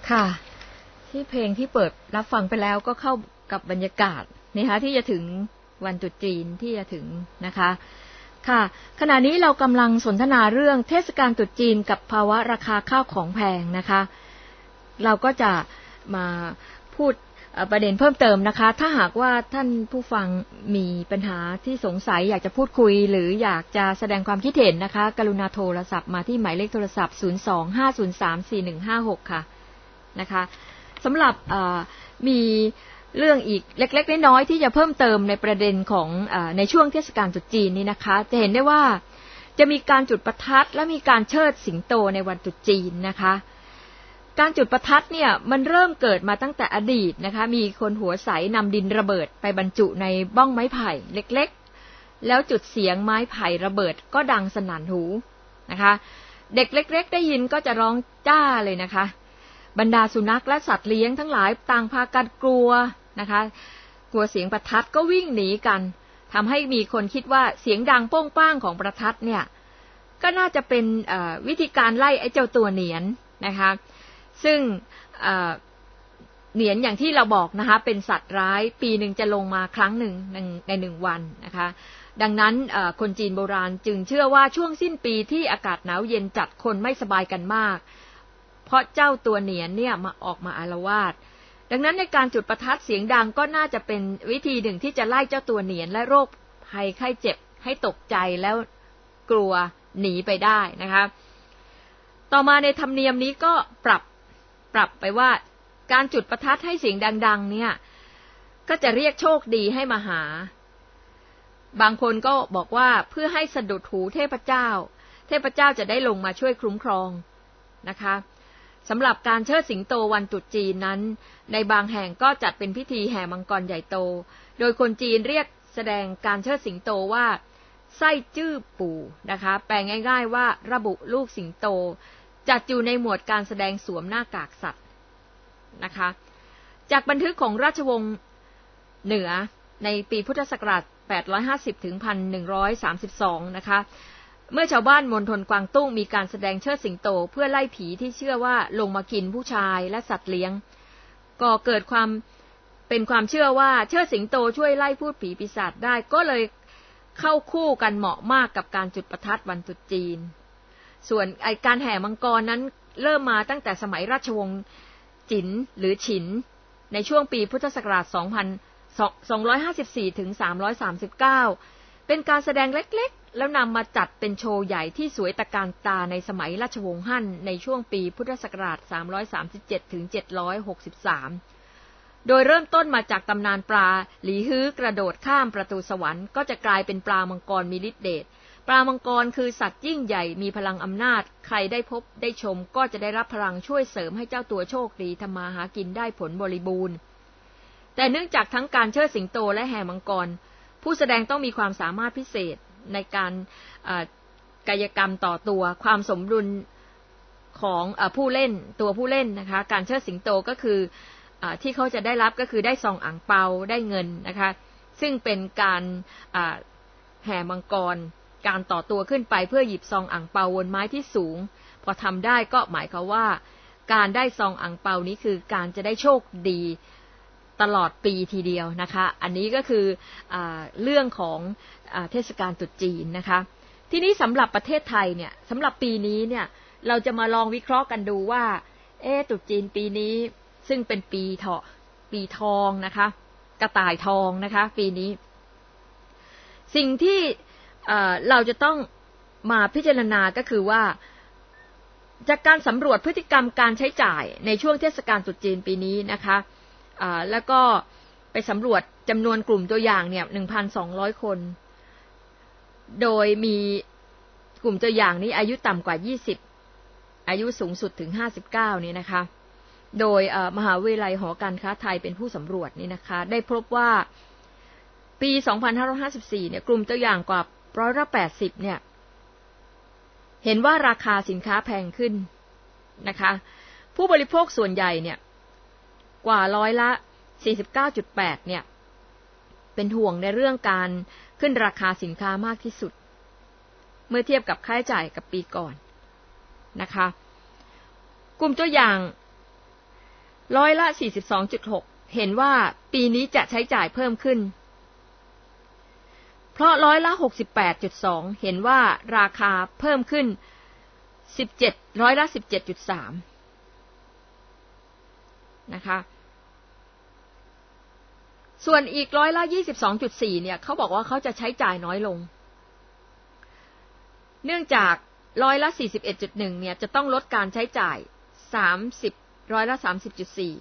ค่ะที่เพลงที่เปิดรับฟังไปแล้วก็เข้ากับบรรยากาศนะคะที่จะถึงวันตรุษจีนที่จะถึงนะคะค่ะขณะนี้เรากำลังสนทนาเรื่องเทศกาลตรุษจีนกับภาวะราคาข้าวของแพงนะคะเราก็จะมาพูดประเด็นเพิ่มเติมนะคะถ้าหากว่าท่านผู้ฟังมีปัญหาที่สงสัยอยากจะพูดคุยหรืออยากจะแสดงความคิดเห็นนะคะกรุณาโทรศัพท์มาที่หมายเลขโทรศัพท์ศูนย์ สอง ห้า ศูนย์ สาม สี่ หนึ่ง ห้า หกค่ะนะคะสำหรับมีเรื่องอีกเล็กๆน้อยๆที่จะเพิ่มเติมในประเด็นของในช่วงเทศกาลตรุษจีนนี้นะคะจะเห็นได้ว่าจะมีการจุดประทัดและมีการเชิดสิงโตในวันตรุษจีนนะคะการจุดประทัดเนี่ยมันเริ่มเกิดมาตั้งแต่อดีตนะคะมีคนหัวใสนำดินระเบิดไปบรรจุในบ้องไม้ไผ่เล็กๆแล้วจุดเสียงไม้ไผ่ระเบิดก็ดังสนั่นหูนะคะเด็กเล็กๆได้ยินก็จะร้องจ้าเลยนะคะบรรดาสุนัขและสัตว์เลี้ยงทั้งหลายต่างพากันกลัวนะคะกลัวเสียงประทัดก็วิ่งหนีกันทำให้มีคนคิดว่าเสียงดังโป้งป้างของประทัดเนี่ยก็น่าจะเป็นวิธีการไล่ไอ้เจ้าตัวเหนียนนะคะซึ่งเหนียนอย่างที่เราบอกนะคะเป็นสัตว์ร้ายปีหนึ่งจะลงมาครั้งหนึ่งในหนึ่งวันนะคะดังนั้นคนจีนโบราณจึงเชื่อว่าช่วงสิ้นปีที่อากาศหนาวเย็นจัดคนไม่สบายกันมากเพราะเจ้าตัวเหนียนเนี่ยมาออกมาอาละวาดดังนั้นในการจุดประทัดเสียงดังก็น่าจะเป็นวิธีหนึ่งที่จะไล่เจ้าตัวเหนียนและโรคภัยไข้เจ็บให้ตกใจแล้วกลัวหนีไปได้นะคะต่อมาในธรรมเนียมนี้ก็ปรับปรับไปว่าการจุดประทัดให้เสียงดังๆเนี่ยก็จะเรียกโชคดีให้มาหาบางคนก็บอกว่าเพื่อให้สะดุดหูเทพเจ้าเทพเจ้าจะได้ลงมาช่วยคุ้มครองนะคะสำหรับการเชิดสิงโตวันตรุษจีนนั้นในบางแห่งก็จัดเป็นพิธีแห่มังกรใหญ่โตโดยคนจีนเรียกแสดงการเชิดสิงโตว่าไส้จื้อปู่นะคะแปลง่ายๆว่าระบุลูกสิงโตจัดอยู่ในหมวดการแสดงสวมหน้ากากสัตว์นะคะจากบันทึกของราชวงศ์เหนือในปีพุทธศักราชแปดร้อยห้าสิบถึง หนึ่งพันหนึ่งร้อยสามสิบสองนะคะเมื่อชาวบ้านมณฑลกวางตุ้งมีการแสดงเชิดสิงโตเพื่อไล่ผีที่เชื่อว่าลงมากินผู้ชายและสัตว์เลี้ยงก็เกิดความเป็นความเชื่อว่าเชิดสิงโตช่วยไล่พูดผีปีศาจได้ก็เลยเข้าคู่กันเหมาะมากกับการจุดประทัดวันตรุษจีนส่วนไอการแห่มังกรนั้นเริ่มมาตั้งแต่สมัยราชวงศ์จินหรือฉินในช่วงปีพุทธศักราชสองพันสองร้อยห้าสิบสี่ถึงสามร้อยสามสิบเก้าเป็นการแสดงเล็กๆแล้วนำมาจัดเป็นโชว์ใหญ่ที่สวยตระการตาในสมัยราชวงศ์ฮั่นในช่วงปีพุทธศักราชสามร้อยสามสิบเจ็ดถึงเจ็ดร้อยหกสิบสามโดยเริ่มต้นมาจากตำนานปลาหลีฮื้อกระโดดข้ามประตูสวรรค์ก็จะกลายเป็นปลามังกรมีฤทธิ์เดชปลามังกรคือสัตว์ยิ่งใหญ่มีพลังอำนาจใครได้พบได้ชมก็จะได้รับพลังช่วยเสริมให้เจ้าตัวโชคดีทำมาหากินได้ผลบริบูรณ์แต่เนื่องจากทั้งการเชิดสิงโตและแห่มังกรผู้แสดงต้องมีความสามารถพิเศษในการกายกรรมต่อตัวความสมดุลของผู้เล่นตัวผู้เล่นนะคะการเชิดสิงโตก็คือที่เขาจะได้รับก็คือได้ซองอั่งเปาได้เงินนะคะซึ่งเป็นการแห่มังกรการต่อตัวขึ้นไปเพื่อหยิบซองอั่งเปาบนไม้ที่สูงพอทำได้ก็หมายความว่าการได้ซองอั่งเปานี้คือการจะได้โชคดีตลอดปีทีเดียวนะคะอันนี้ก็คืออ่าเรื่องของอ่าเทศกาลตรุษจีนนะคะทีนี้สำหรับประเทศไทยเนี่ยสำหรับปีนี้เนี่ยเราจะมาลองวิเคราะห์กันดูว่าเอ๊ะตรุษจีนปีนี้ซึ่งเป็นปีเถาะปีทองนะคะกระต่ายทองนะคะปีนี้สิ่งที่เอ่อเราจะต้องมาพิจารณาก็คือว่าจากการสำรวจพฤติกรรมการใช้จ่ายในช่วงเทศกาลตรุษจีนปีนี้นะคะแล้วก็ไปสำรวจจำนวนกลุ่มตัวอย่างเนี่ย หนึ่งพันสองร้อย คนโดยมีกลุ่มตัวอย่างนี้อายุต่ำกว่ายี่สิบอายุสูงสุดถึงห้าสิบเก้านี่นะคะโดยมหาวิทยาลัยหอการค้าไทยเป็นผู้สำรวจนี่นะคะได้พบว่าปีสองพันห้าร้อยห้าสิบสี่เนี่ยกลุ่มตัวอย่างกว่าร้อยละแปดสิบเนี่ยเห็นว่าราคาสินค้าแพงขึ้นนะคะผู้บริโภคส่วนใหญ่เนี่ยกว่าร้อยละ สี่สิบเก้าจุดแปด เนี่ยเป็นห่วงในเรื่องการขึ้นราคาสินค้ามากที่สุดเมื่อเทียบกับค่าใช้จ่ายกับปีก่อนนะคะกลุ่มตัวอย่างร้อยละ สี่สิบสองจุดหก เห็นว่าปีนี้จะใช้จ่ายเพิ่มขึ้นเพราะร้อยละ หกสิบแปดจุดสอง เห็นว่าราคาเพิ่มขึ้นสิบเจ็ดร้อยละ สิบเจ็ดจุดสาม นะคะส่วนอีกร้อยละ ยี่สิบสองจุดสี่ เนี่ยเขาบอกว่าเขาจะใช้จ่ายน้อยลงเนื่องจากร้อยละ สี่สิบเอ็ดจุดหนึ่ง เนี่ยจะต้องลดการใช้จ่ายสามสิบร้อยละ สามสิบจุดสี่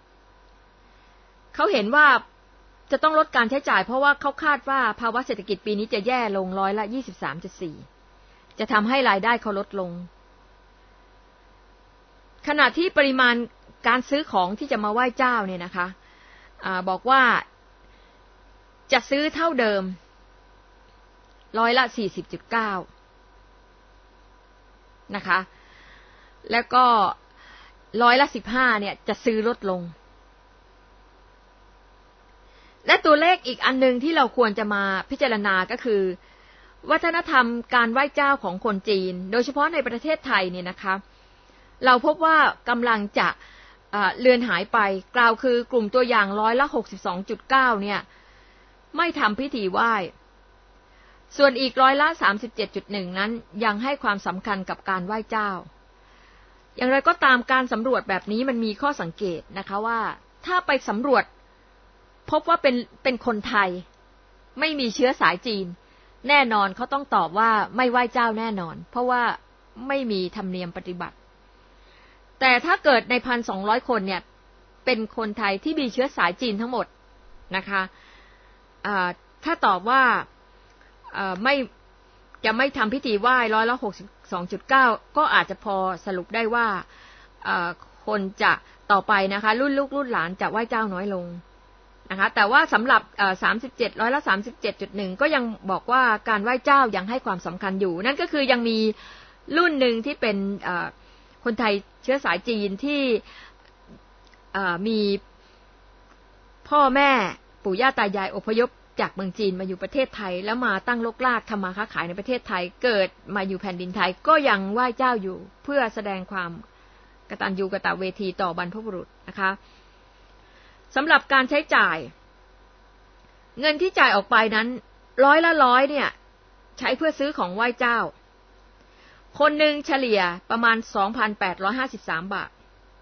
เขาเห็นว่าจะต้องลดการใช้จ่ายเพราะว่าเขาคาดว่าภาวะเศรษฐกิจปีนี้จะแย่ลงร้อยละ ยี่สิบสามจุดสี่ จะทำให้รายได้เขาลดลงขณะที่ปริมาณการซื้อของที่จะมาไหว้เจ้าเนี่ยนะคะอ่าบอกว่าจะซื้อเท่าเดิมร้อยละ สี่สิบจุดเก้า นะคะแล้วก็ร้อยละ สิบห้า เนี่ยจะซื้อลดลงและตัวเลขอีกอันนึงที่เราควรจะมาพิจารณาก็คือวัฒนธรรมการไหว้เจ้าของคนจีนโดยเฉพาะในประเทศไทยเนี่ยนะคะเราพบว่ากำลังจะเลือนหายไปกล่าวคือกลุ่มตัวอย่างร้อยละ หกสิบสองจุดเก้า เนี่ยไม่ทำพิธีไหว้ส่วนอีกร้อยละ สามสิบเจ็ดจุดหนึ่ง นั้นยังให้ความสำคัญกับการไหว้เจ้าอย่างไรก็ตามการสำรวจแบบนี้มันมีข้อสังเกตนะคะว่าถ้าไปสำรวจพบว่าเป็นเป็นคนไทยไม่มีเชื้อสายจีนแน่นอนเขาต้องตอบว่าไม่ไหว้เจ้าแน่นอนเพราะว่าไม่มีธรรมเนียมปฏิบัติแต่ถ้าเกิดใน หนึ่งพันสองร้อย คนเนี่ยเป็นคนไทยที่มีเชื้อสายจีนทั้งหมดนะคะอ่าถ้าตอบว่าอ่าไม่จะไม่ทำพิธีไหว้ร้อยละ หกสิบสองจุดเก้า ก็อาจจะพอสรุปได้ว่าอ่าคนจะต่อไปนะคะรุ่นลูกรุ่นหลานจะไหว้เจ้าน้อยลงนะคะแต่ว่าสำหรับเอ่อสามสิบเจ็ดร้อยละ สามสิบเจ็ดจุดหนึ่ง ก็ยังบอกว่าการไหว้เจ้ายังให้ความสำคัญอยู่นั่นก็คือยังมีรุ่นหนึ่งที่เป็นเอ่อคนไทยเชื้อสายจีนที่เอ่อมีพ่อแม่ปู่ย่าตายายอพยพจากเมืองจีนมาอยู่ประเทศไทยแล้วมาตั้งรกรากทำมาค้าขายในประเทศไทยเกิดมาอยู่แผ่นดินไทยก็ยังไหว้เจ้าอยู่เพื่อแสดงความกตัญญูกตเวทีต่อบรรพบุรุษนะคะสำหรับการใช้จ่ายเงินที่จ่ายออกไปนั้นร้อยละร้อยเนี่ยใช้เพื่อซื้อของไหว้เจ้าคนหนึ่งเฉลี่ยประมาณ สองพันแปดร้อยห้าสิบสาม บาท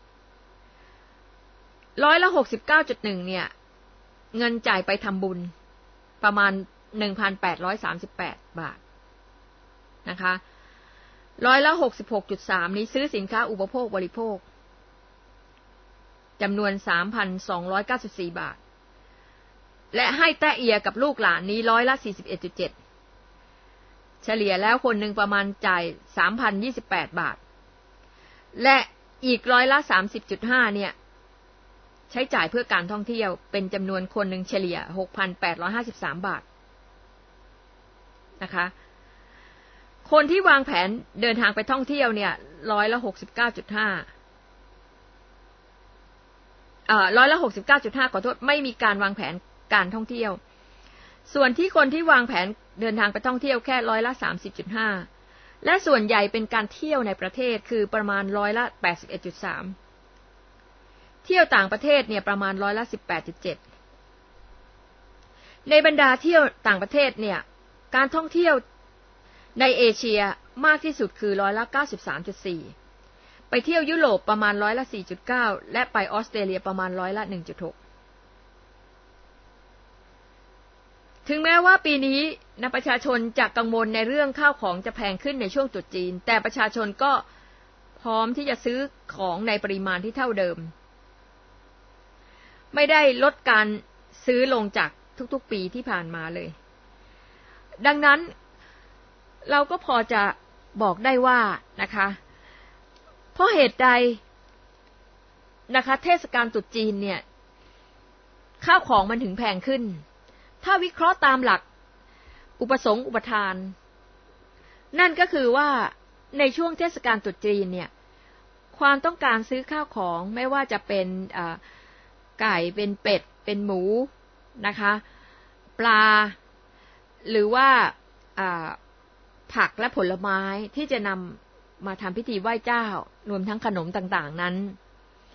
ร้อยละ หกสิบเก้าจุดหนึ่ง เนี่ยเงินจ่ายไปทำบุญประมาณ หนึ่งพันแปดร้อยสามสิบแปด บาทนะคะร้อยละ หกสิบหกจุดสาม นี้ซื้อสินค้าอุปโภคบริโภคจำนวน สามพันสองร้อยเก้าสิบสี่ บาทและให้แต้เอียกับลูกหลานนี้ร้อยละ สี่สิบเอ็ดจุดเจ็ด เฉลี่ยแล้วคนหนึ่งประมาณจ่าย สามพันยี่สิบแปด บาทและอีกร้อยละ สามสิบจุดห้า เนี่ยใช้จ่ายเพื่อการท่องเที่ยวเป็นจำนวนคนหนึ่งเฉลี่ย หกพันแปดร้อยห้าสิบสาม บาทนะคะคนที่วางแผนเดินทางไปท่องเที่ยวเนี่ยร้อยละ หกสิบเก้าจุดห้าเอ่อร้อยละ หกสิบเก้าจุดห้า ขอโทษไม่มีการวางแผนการท่องเที่ยวส่วนที่คนที่วางแผนเดินทางไปท่องเที่ยวแค่ร้อยละ สามสิบจุดห้า และส่วนใหญ่เป็นการเที่ยวในประเทศคือประมาณร้อยละ แปดสิบเอ็ดจุดสาม เที่ยวต่างประเทศเนี่ยประมาณร้อยละ สิบแปดจุดเจ็ด ในบรรดาเที่ยวต่างประเทศเนี่ยการท่องเที่ยวในเอเชียมากที่สุดคือร้อยละ เก้าสิบสามจุดสี่ ไปเที่ยวยุโรปประมาณร้อยละ สี่จุดเก้า และไปออสเตรเลียประมาณร้อยละ หนึ่งจุดหก ถึงแม้ว่าปีนี้นะประชาชนจะกังวลในเรื่องข้าวของจะแพงขึ้นในช่วงตรุษจีนแต่ประชาชนก็พร้อมที่จะซื้อของในปริมาณที่เท่าเดิมไม่ได้ลดการซื้อลงจากทุกๆปีที่ผ่านมาเลยดังนั้นเราก็พอจะบอกได้ว่านะคะเพราะเหตุใดนะคะเทศกาลตรุษจีนเนี่ยข้าวของมันถึงแพงขึ้นถ้าวิเคราะห์ตามหลักอุปสงค์อุปทานนั่นก็คือว่าในช่วงเทศกาลตรุษจีนเนี่ยความต้องการซื้อข้าวของไม่ว่าจะเป็นไก่เป็นเป็ดเป็นหมูนะคะปลาหรือว่าผักและผลไม้ที่จะนำมาทำพิธีไหว้เจ้ารวมทั้งขนมต่างๆนั้น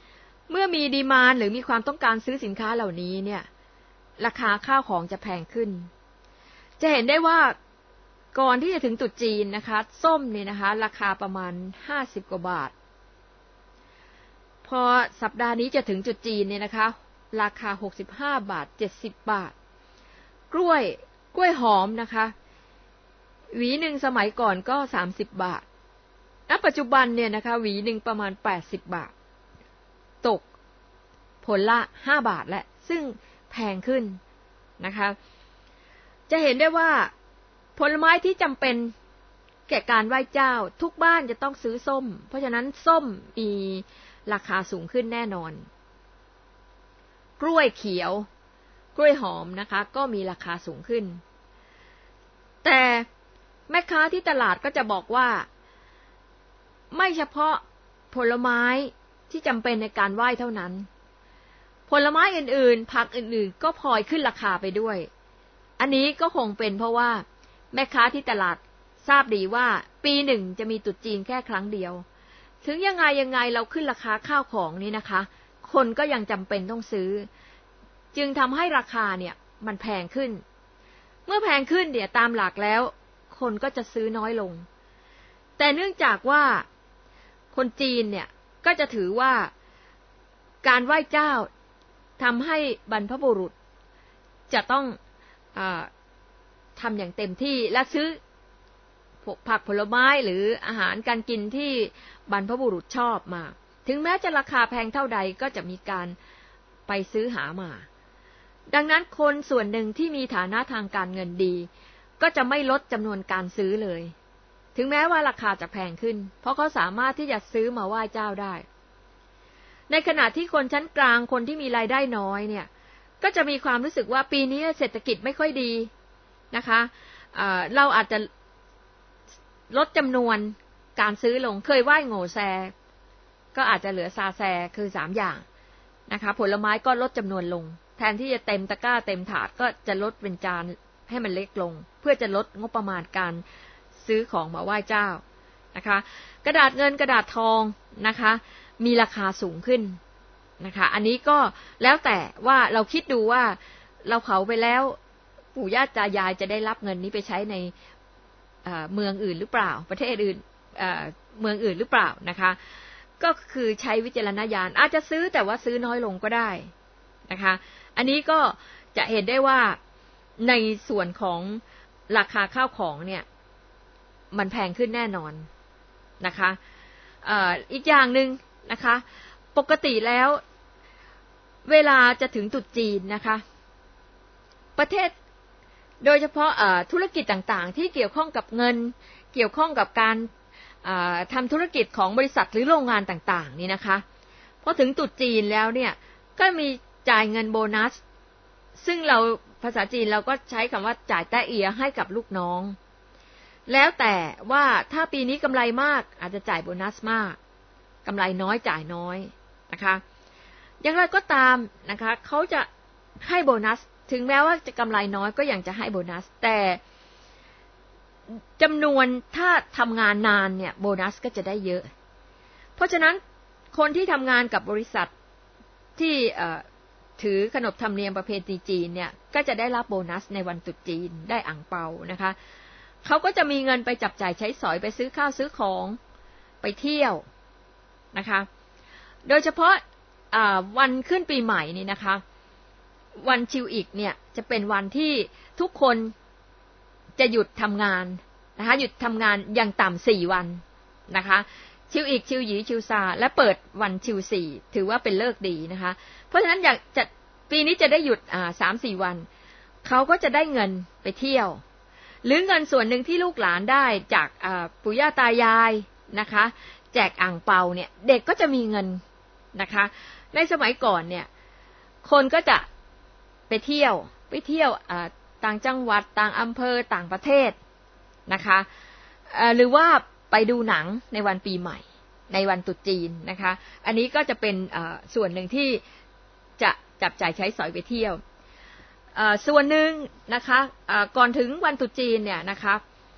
เมื่อมีดีมานด์หรือมีความต้องการซื้อสินค้าเหล่านี้เนี่ยราคาข้าวของจะแพงขึ้นจะเห็นได้ว่าก่อนที่จะถึงตรุษจีนนะคะส้มเนี่ยนะคะราคาประมาณห้าสิบกว่าบาทพอสัปดาห์นี้จะถึงตรุษจีนเนี่ยนะคะราคาหกสิบห้าบาทเจ็ดสิบบาทกล้วยกล้วยหอมนะคะหวีหนึ่งสมัยก่อนก็สามสิบบาทณปัจจุบันเนี่ยนะคะหวีหนึ่งประมาณแปดสิบบาทตกผลละห้าบาทและซึ่งแพงขึ้นนะคะจะเห็นได้ว่าผลไม้ที่จำเป็นแก่การไหว้เจ้าทุกบ้านจะต้องซื้อส้มเพราะฉะนั้นส้มมีราคาสูงขึ้นแน่นอนกล้วยเขียวกล้วยหอมนะคะก็มีราคาสูงขึ้นแต่แม่ค้าที่ตลาดก็จะบอกว่าไม่เฉพาะผลไม้ที่จำเป็นในการไหว้เท่านั้นผลไม้อื่นๆผักอื่นๆก็พลอยขึ้นราคาไปด้วยอันนี้ก็คงเป็นเพราะว่าแม่ค้าที่ตลาดทราบดีว่าปีหนึ่งจะมีตรุษจีนแค่ครั้งเดียวถึงยังไงยังไงเราขึ้นราคาข้าวของนี้นะคะคนก็ยังจำเป็นต้องซื้อจึงทำให้ราคาเนี่ยมันแพงขึ้นเมื่อแพงขึ้นเนี่ยตามหลักแล้วคนก็จะซื้อน้อยลงแต่เนื่องจากว่าคนจีนเนี่ยก็จะถือว่าการไหว้เจ้าทำให้บรรพบุรุษจะต้องอ่าทำอย่างเต็มที่และซื้อผักผลไม้หรืออาหารการกินที่บรรพบุรุษชอบมาถึงแม้จะราคาแพงเท่าใดก็จะมีการไปซื้อหามาดังนั้นคนส่วนหนึ่งที่มีฐานะทางการเงินดีก็จะไม่ลดจำนวนการซื้อเลยถึงแม้ว่าราคาจะแพงขึ้นเพราะเขาสามารถที่จะซื้อมาไหว้เจ้าได้ในขณะที่คนชั้นกลางคนที่มีรายได้น้อยเนี่ยก็จะมีความรู้สึกว่าปีนี้เศรษฐกิจไม่ค่อยดีนะคะเอ่อเราอาจจะลดจำนวนการซื้อลงเคยไหว้โง่แซก็อาจจะเหลือซาแซคือสามอย่างนะคะผลไม้ก็ลดจำนวนลงแทนที่จะเต็มตะกร้าเต็มถาดก็จะลดเป็นจานให้มันเล็กลงเพื่อจะลดงบประมาณการซื้อของมาไหว้เจ้านะคะกระดาษเงินกระดาษทองนะคะมีราคาสูงขึ้นนะคะอันนี้ก็แล้วแต่ว่าเราคิดดูว่าเราเผาไปแล้วปู่ย่าตายายจะได้รับเงินนี้ไปใช้ในเมืองอื่นหรือเปล่าประเทศอื่นเมืองอื่นหรือเปล่านะคะก็คือใช้วิจารณญาณอาจจะซื้อแต่ว่าซื้อน้อยลงก็ได้นะคะอันนี้ก็จะเห็นได้ว่าในส่วนของราคาข้าวของเนี่ยมันแพงขึ้นแน่นอนนะคะอีกอย่างหนึ่งนะคะปกติแล้วเวลาจะถึงตรุษจีนนะคะประเทศโดยเฉพาะธุรกิจต่างๆที่เกี่ยวข้องกับเงินเกี่ยวข้องกับการทำธุรกิจของบริษัทหรือโรงงานต่างๆนี่นะคะพอถึงตรุษจีนแล้วเนี่ยก็มีจ่ายเงินโบนัสซึ่งเราภาษาจีนเราก็ใช้คำว่าจ่ายแต้เอียให้กับลูกน้องแล้วแต่ว่าถ้าปีนี้กำไรมากอาจจะจ่ายโบนัสมากกำไรน้อยจ่ายน้อยนะคะอย่างไรก็ตามนะคะเขาจะให้โบนัสถึงแม้ว่าจะกำไรน้อยก็ยังจะให้โบนัสแต่จำนวนถ้าทำงานนานเนี่ยโบนัสก็จะได้เยอะเพราะฉะนั้นคนที่ทำงานกับบริษัทที่ถือขนบธรรมเนียมประเพณีจีนเนี่ยก็จะได้รับโบนัสในวันตรุษจีนได้อั่งเปานะคะเขาก็จะมีเงินไปจับจ่ายใช้สอยไปซื้อข้าวซื้อของไปเที่ยวนะคะโดยเฉพาะวันขึ้นปีใหม่นี่นะคะวันชิวอีกเนี่ยจะเป็นวันที่ทุกคนจะหยุดทำงานนะคะหยุดทำงานอย่างต่ำสี่วันนะคะชิวอีกชิวหยีชิวซาและเปิดวันชิวสี่ถือว่าเป็นเลิกดีนะคะเพราะฉะนั้นอยากจะปีนี้จะได้หยุดอ่าสามสี่วันเขาก็จะได้เงินไปเที่ยวหรือเงินส่วนหนึ่งที่ลูกหลานได้จากปู่ย่าตายายนะคะแจกอ่างเปาเนี่ยเด็กก็จะมีเงินนะคะในสมัยก่อนเนี่ยคนก็จะไปเที่ยวไปเที่ยวต่างจังหวัดต่างอำเภอต่างประเทศนะคะหรือว่าไปดูหนังในวันปีใหม่ในวันตรุษจีนนะคะอันนี้ก็จะเป็นส่วนหนึ่งที่จะจับจ่ายใช้สอยไปเที่ยวส่วนหนึ่งนะคะก่อนถึงวันตรุษจีนเนี่ยนะคะ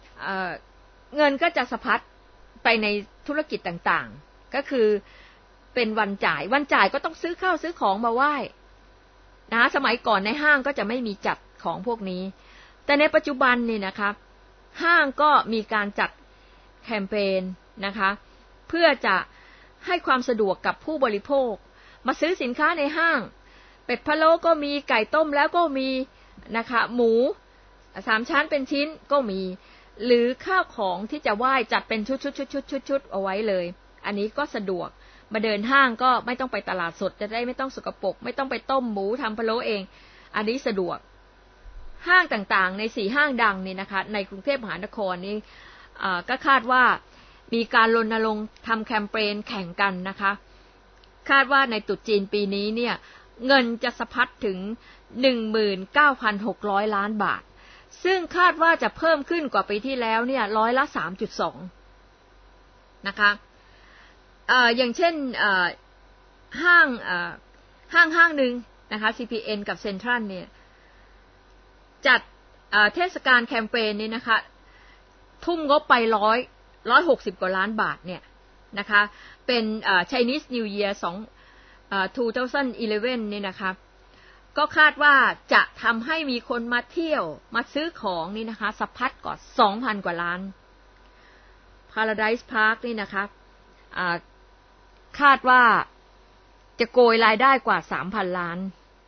เงินก็จะสะพัดไปในธุรกิจต่างๆก็คือไปเป็นวันจ่ายวันจ่ายก็ต้องซื้อข้าวซื้อของมาไหว้นะสมัยก่อนในห้างก็จะไม่มีจัดของพวกนี้แต่ในปัจจุบันนี่นะคะห้างก็มีการจัดแคมเปญนะคะเพื่อจะให้ความสะดวกกับผู้บริโภคมาซื้อสินค้าในห้างเป็ดพะโล้ก็มีไก่ต้มแล้วก็มีนะคะหมูสามชั้นเป็นชิ้นก็มีหรือข้าวของที่จะไหว้จัดเป็นชุดๆๆๆๆเอาไว้เลยอันนี้ก็สะดวกมาเดินห้างก็ไม่ต้องไปตลาดสดจะได้ไม่ต้องสกปรกไม่ต้องไปต้มหมูทำพะโล้เองอันนี้สะดวกห้างต่างๆในสี่ห้างดังนี่นะคะในกรุงเทพมหานครนี่ก็คาดว่ามีการรณรงค์ทำแคมเปญแข่งกันนะคะคาดว่าในตรุษจีนปีนี้เนี่ยเงินจะสะพัดถึง หนึ่งหมื่นเก้าพันหกร้อย ล้านบาทซึ่งคาดว่าจะเพิ่มขึ้นกว่าปีที่แล้วเนี่ยร้อยละ สามจุดสอง นะคะเอ่ออย่างเช่นเอ่อห้างเอ่อห้างห้างนึงนะคะ ซี พี เอ็น กับเซ็นทรัลเนี่ยจัดเอ่อเทศกาลแคมเปญนี้นะคะทุ่มงบไปหนึ่งร้อย หนึ่งร้อยหกสิบกว่าล้านบาทเนี่ยนะคะเป็นเอ่อ Chinese New Year สองเอ่อสองพันสิบเอ็ดนี่นะคะก็คาดว่าจะทำให้มีคนมาเที่ยวมาซื้อของนี่นะคะสะพัดกว่า สองพัน กว่าล้าน Paradise Park นี่นะคะอ่าคาดว่าจะโกยรายได้กว่า สามพัน ล้าน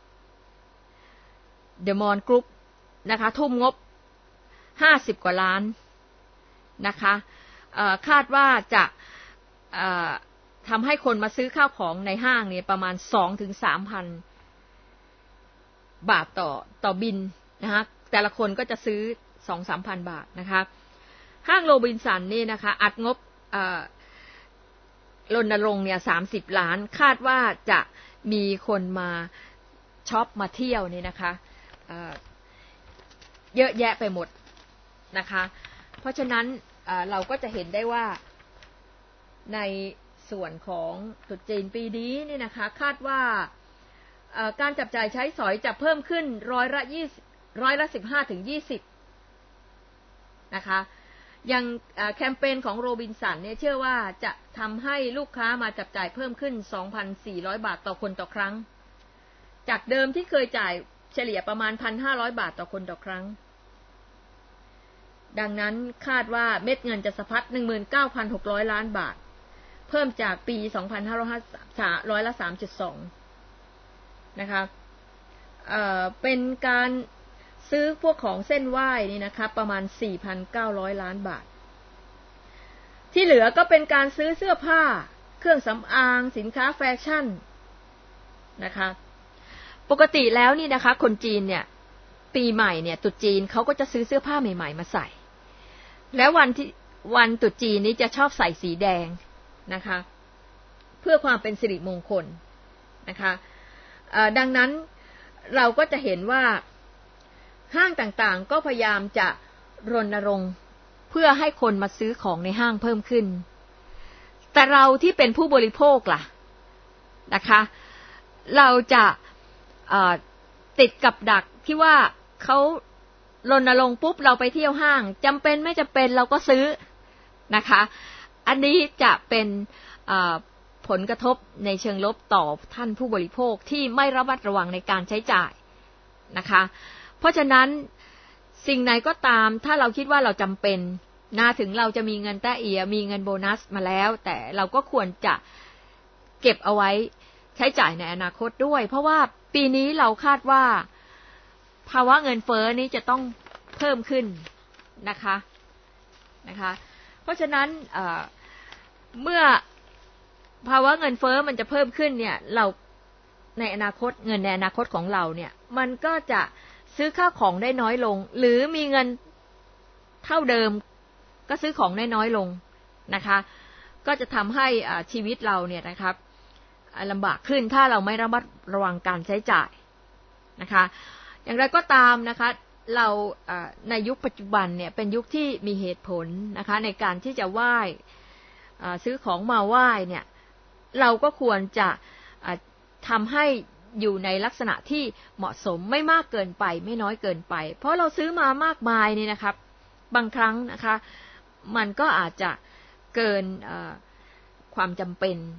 The Mall Group นะคะทุ่มงบห้าสิบกว่าล้านนะคะเอ่อคาดว่าจะเอ่อทำให้คนมาซื้อข้าวของในห้างเนี่ยประมาณ สองถึงสามพัน บาทต่อต่อบินนะคะแต่ละคนก็จะซื้อ สองถึงสามพัน บาทนะคะห้างโรบินสันนี่นะคะอัดงบเอ่อรณรงค์เนี่ยสามสิบล้านคาดว่าจะมีคนมาช็อปมาเที่ยวนี่นะคะเอ่อเยอะแยะไปหมดนะคะเพราะฉะนั้นเอ่อเราก็จะเห็นได้ว่าในส่วนของตรุษจีนปีนี้นี่นะคะคาดว่าการจับจ่ายใช้สอยจะเพิ่มขึ้นร้อยละยี่สิบร้อยละสิบห้าถึงยี่สิบนะคะอย่างแคมเปญของโรบินสันเนี่ยเชื่อว่าจะทำให้ลูกค้ามาจับจ่ายเพิ่มขึ้น สองพันสี่ร้อย บาทต่อคนต่อครั้งจากเดิมที่เคยจ่ายเฉลี่ยประมาณ หนึ่งพันห้าร้อย บาทต่อคนต่อครั้งดังนั้นคาดว่าเม็ดเงินจะสะพัด หนึ่งหมื่นเก้าพันหกร้อย ล้านบาทเพิ่มจากปี สองพันห้าร้อยห้าสิบ ร้อยละ สามจุดสอง นะคะเอ่อเป็นการซื้อพวกของเส้นไหว้นี่นะคะประมาณ สี่พันเก้าร้อย ล้านบาทที่เหลือก็เป็นการซื้อเสื้อผ้าเครื่องสำอางสินค้าแฟชั่นนะคะปกติแล้วนี่นะคะคนจีนเนี่ยปีใหม่เนี่ยตรุษจีนเขาก็จะซื้อเสื้อผ้าใหม่ๆมาใส่แล้ววันที่วันตรุษจีนนี้จะชอบใส่สีแดงนะคะเพื่อความเป็นสิริมงคลนะคะดังนั้นเราก็จะเห็นว่าห้างต่างๆก็พยายามจะรณรงค์เพื่อให้คนมาซื้อของในห้างเพิ่มขึ้นแต่เราที่เป็นผู้บริโภคล่ะนะคะเราจะติดกับดักที่ว่าเขารณรงค์ปุ๊บเราไปเที่ยวห้างจำเป็นไม่จำเป็นเราก็ซื้อนะคะอันนี้จะเป็นผลกระทบในเชิงลบต่อท่านผู้บริโภคที่ไม่ระมัดระวังในการใช้จ่ายนะคะเพราะฉะนั้นสิ่งไหนก็ตามถ้าเราคิดว่าเราจำเป็นนะถึงเราจะมีเงินแต้เอียมีเงินโบนัสมาแล้วแต่เราก็ควรจะเก็บเอาไว้ใช้จ่ายในอนาคตด้วยเพราะว่าปีนี้เราคาดว่าภาวะเงินเฟ้อนี้จะต้องเพิ่มขึ้นนะคะนะคะเพราะฉะนั้นเอ่อเมื่อภาวะเงินเฟ้อมันจะเพิ่มขึ้นเนี่ยเราในอนาคตเงินในอนาคตของเราเนี่ยมันก็จะซื้อข้าวของได้น้อยลงหรือมีเงินเท่าเดิมก็ซื้อของได้น้อยลงนะคะก็จะทำให้ชีวิตเราเนี่ยนะครับลำบากขึ้นถ้าเราไม่ระมัดระวังการใช้จ่ายนะคะอย่างไรก็ตามนะคะเราในยุคปัจจุบันเนี่ยเป็นยุคที่มีเหตุผลนะคะในการที่จะไหว้ซื้อของมาไหว้เนี่ยเราก็ควรจะทำให้อยู่ในลักษณะที่เหมาะสมไม่มากเกินไปไม่น้อยเกินไปเพราะเราซื้อมามากมายนี่นะครับบางครั้งนะคะมันก็อาจจะเกินความจำเป็น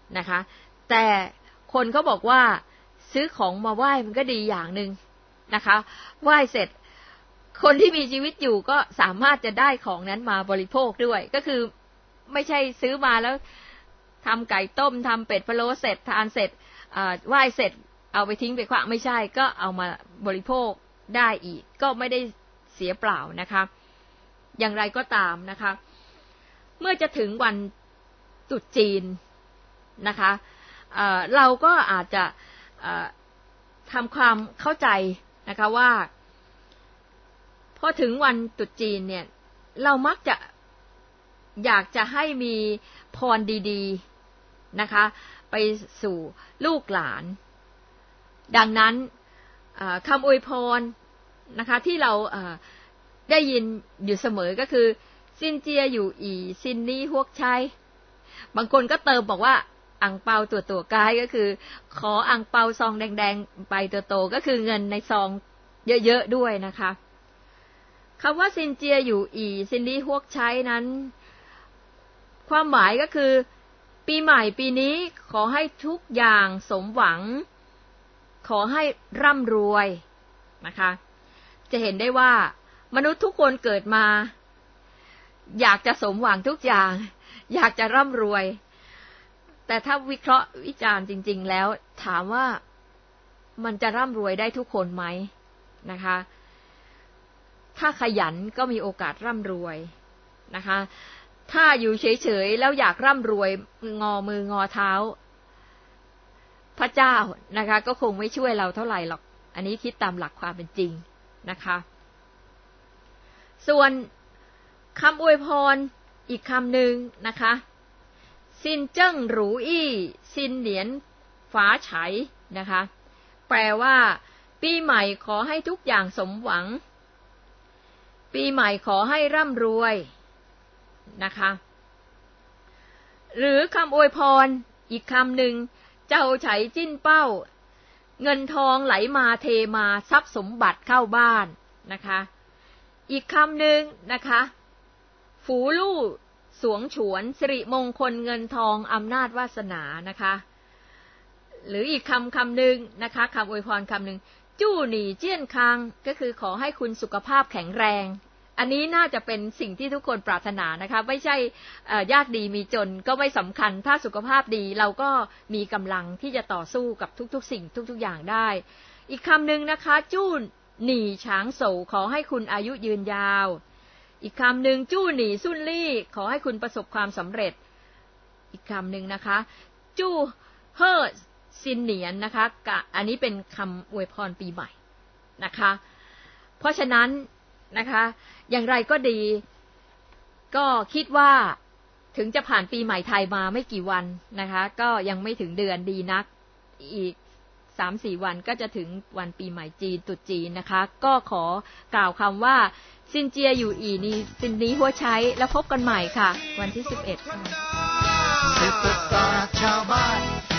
นะคะแต่คนเขาบอกว่าซื้อของมาไหว้มันก็ดีอย่างนึงนะคะไหว้เสร็จคนที่มีชีวิตอยู่ก็สามารถจะได้ของนั้นมาบริโภคด้วยก็คือไม่ใช่ซื้อมาแล้วทำไก่ต้มทำเป็ดพะโล้เสร็จทานเสร็จไหว้เสร็จเอาไปทิ้งไปขว้างไม่ใช่ก็เอามาบริโภคได้อีกก็ไม่ได้เสียเปล่านะคะอย่างไรก็ตามนะคะเมื่อจะถึงวันตรุษจีนนะคะเอ่อเราก็อาจจะเอ่อทำความเข้าใจนะคะว่าพอถึงวันตรุษจีนเนี่ยเรามักจะอยากจะให้มีพรดีๆนะคะไปสู่ลูกหลานดังนั้นคำอวยพรนะคะที่เราได้ยินอยู่เสมอก็คือซินเจียอยู่อีซินนี้ฮวกใช้บางคนก็เติมบอกว่าอังเปาตัวตัวกายก็คือขออังเปาซองแดงๆไปตัวโตก็คือเงินในซองเยอะๆด้วยนะคะคำว่าซินเจียอยู่อีซินนี้ฮวกใช้นั้นความหมายก็คือปีใหม่ปีนี้ขอให้ทุกอย่างสมหวังขอให้ร่ำรวยนะคะจะเห็นได้ว่ามนุษย์ทุกคนเกิดมาอยากจะสมหวังทุกอย่างอยากจะร่ำรวยแต่ถ้าวิเคราะห์วิจารณ์จริงๆแล้วถามว่ามันจะร่ำรวยได้ทุกคนไหมนะคะถ้าขยันก็มีโอกาสร่ำรวยนะคะถ้าอยู่เฉยๆแล้วอยากร่ำรวยงอมืองอเท้าพระเจ้านะคะก็คงไม่ช่วยเราเท่าไหร่หรอกอันนี้คิดตามหลักความเป็นจริงนะคะส่วนคำอวยพรอีกคำหนึ่งนะคะซินเจิ้งหรูอี้ซินเหนียนฟ้าไฉนะคะแปลว่าปีใหม่ขอให้ทุกอย่างสมหวังปีใหม่ขอให้ร่ำรวยนะคะหรือคำอวยพรอีกคำหนึ่งเจ้าไฉจิ้นเป้าเงินทองไหลมาเทมาทรัพย์สมบัติเข้าบ้านนะคะอีกคำหนึ่งนะคะฝูลู่สวงฉวนสิริมงคลเงินทองอำนาจวาสนานะคะหรืออีกคำคำหนึ่งนะคะคำอวยพรคำหนึ่งจู้หนีเจี้ยนคังก็คือขอให้คุณสุขภาพแข็งแรงอันนี้น่าจะเป็นสิ่งที่ทุกคนปรารถนานะคะไม่ใช่ยากดีมีจนก็ไม่สำคัญถ้าสุขภาพดีเราก็มีกำลังที่จะต่อสู้กับทุกๆสิ่งทุกๆอย่างได้อีกคำหนึ่งนะคะจู้หนีช้างโศขอให้คุณอายุยืนยาวอีกคำหนึ่งจู้หนีซุ่นลี่ขอให้คุณประสบความสำเร็จอีกคำหนึ่งนะคะจู้เฮ่อซินเหนียนนะคะอันนี้เป็นคำอวยพรปีใหม่นะคะเพราะฉะนั้นนะคะอย่างไรก็ดีก็คิดว่าถึงจะผ่านปีใหม่ไทยมาไม่กี่วันนะคะก็ยังไม่ถึงเดือนดีนักอีก สามสี่ วันก็จะถึงวันปีใหม่จีนตรุษจีนนะคะก็ขอกล่าวคำว่าซินเจียอยู่อีนีซินนี้หัวใช้แล้วพบกันใหม่ค่ะวันที่สิบเอ็ดค่ะ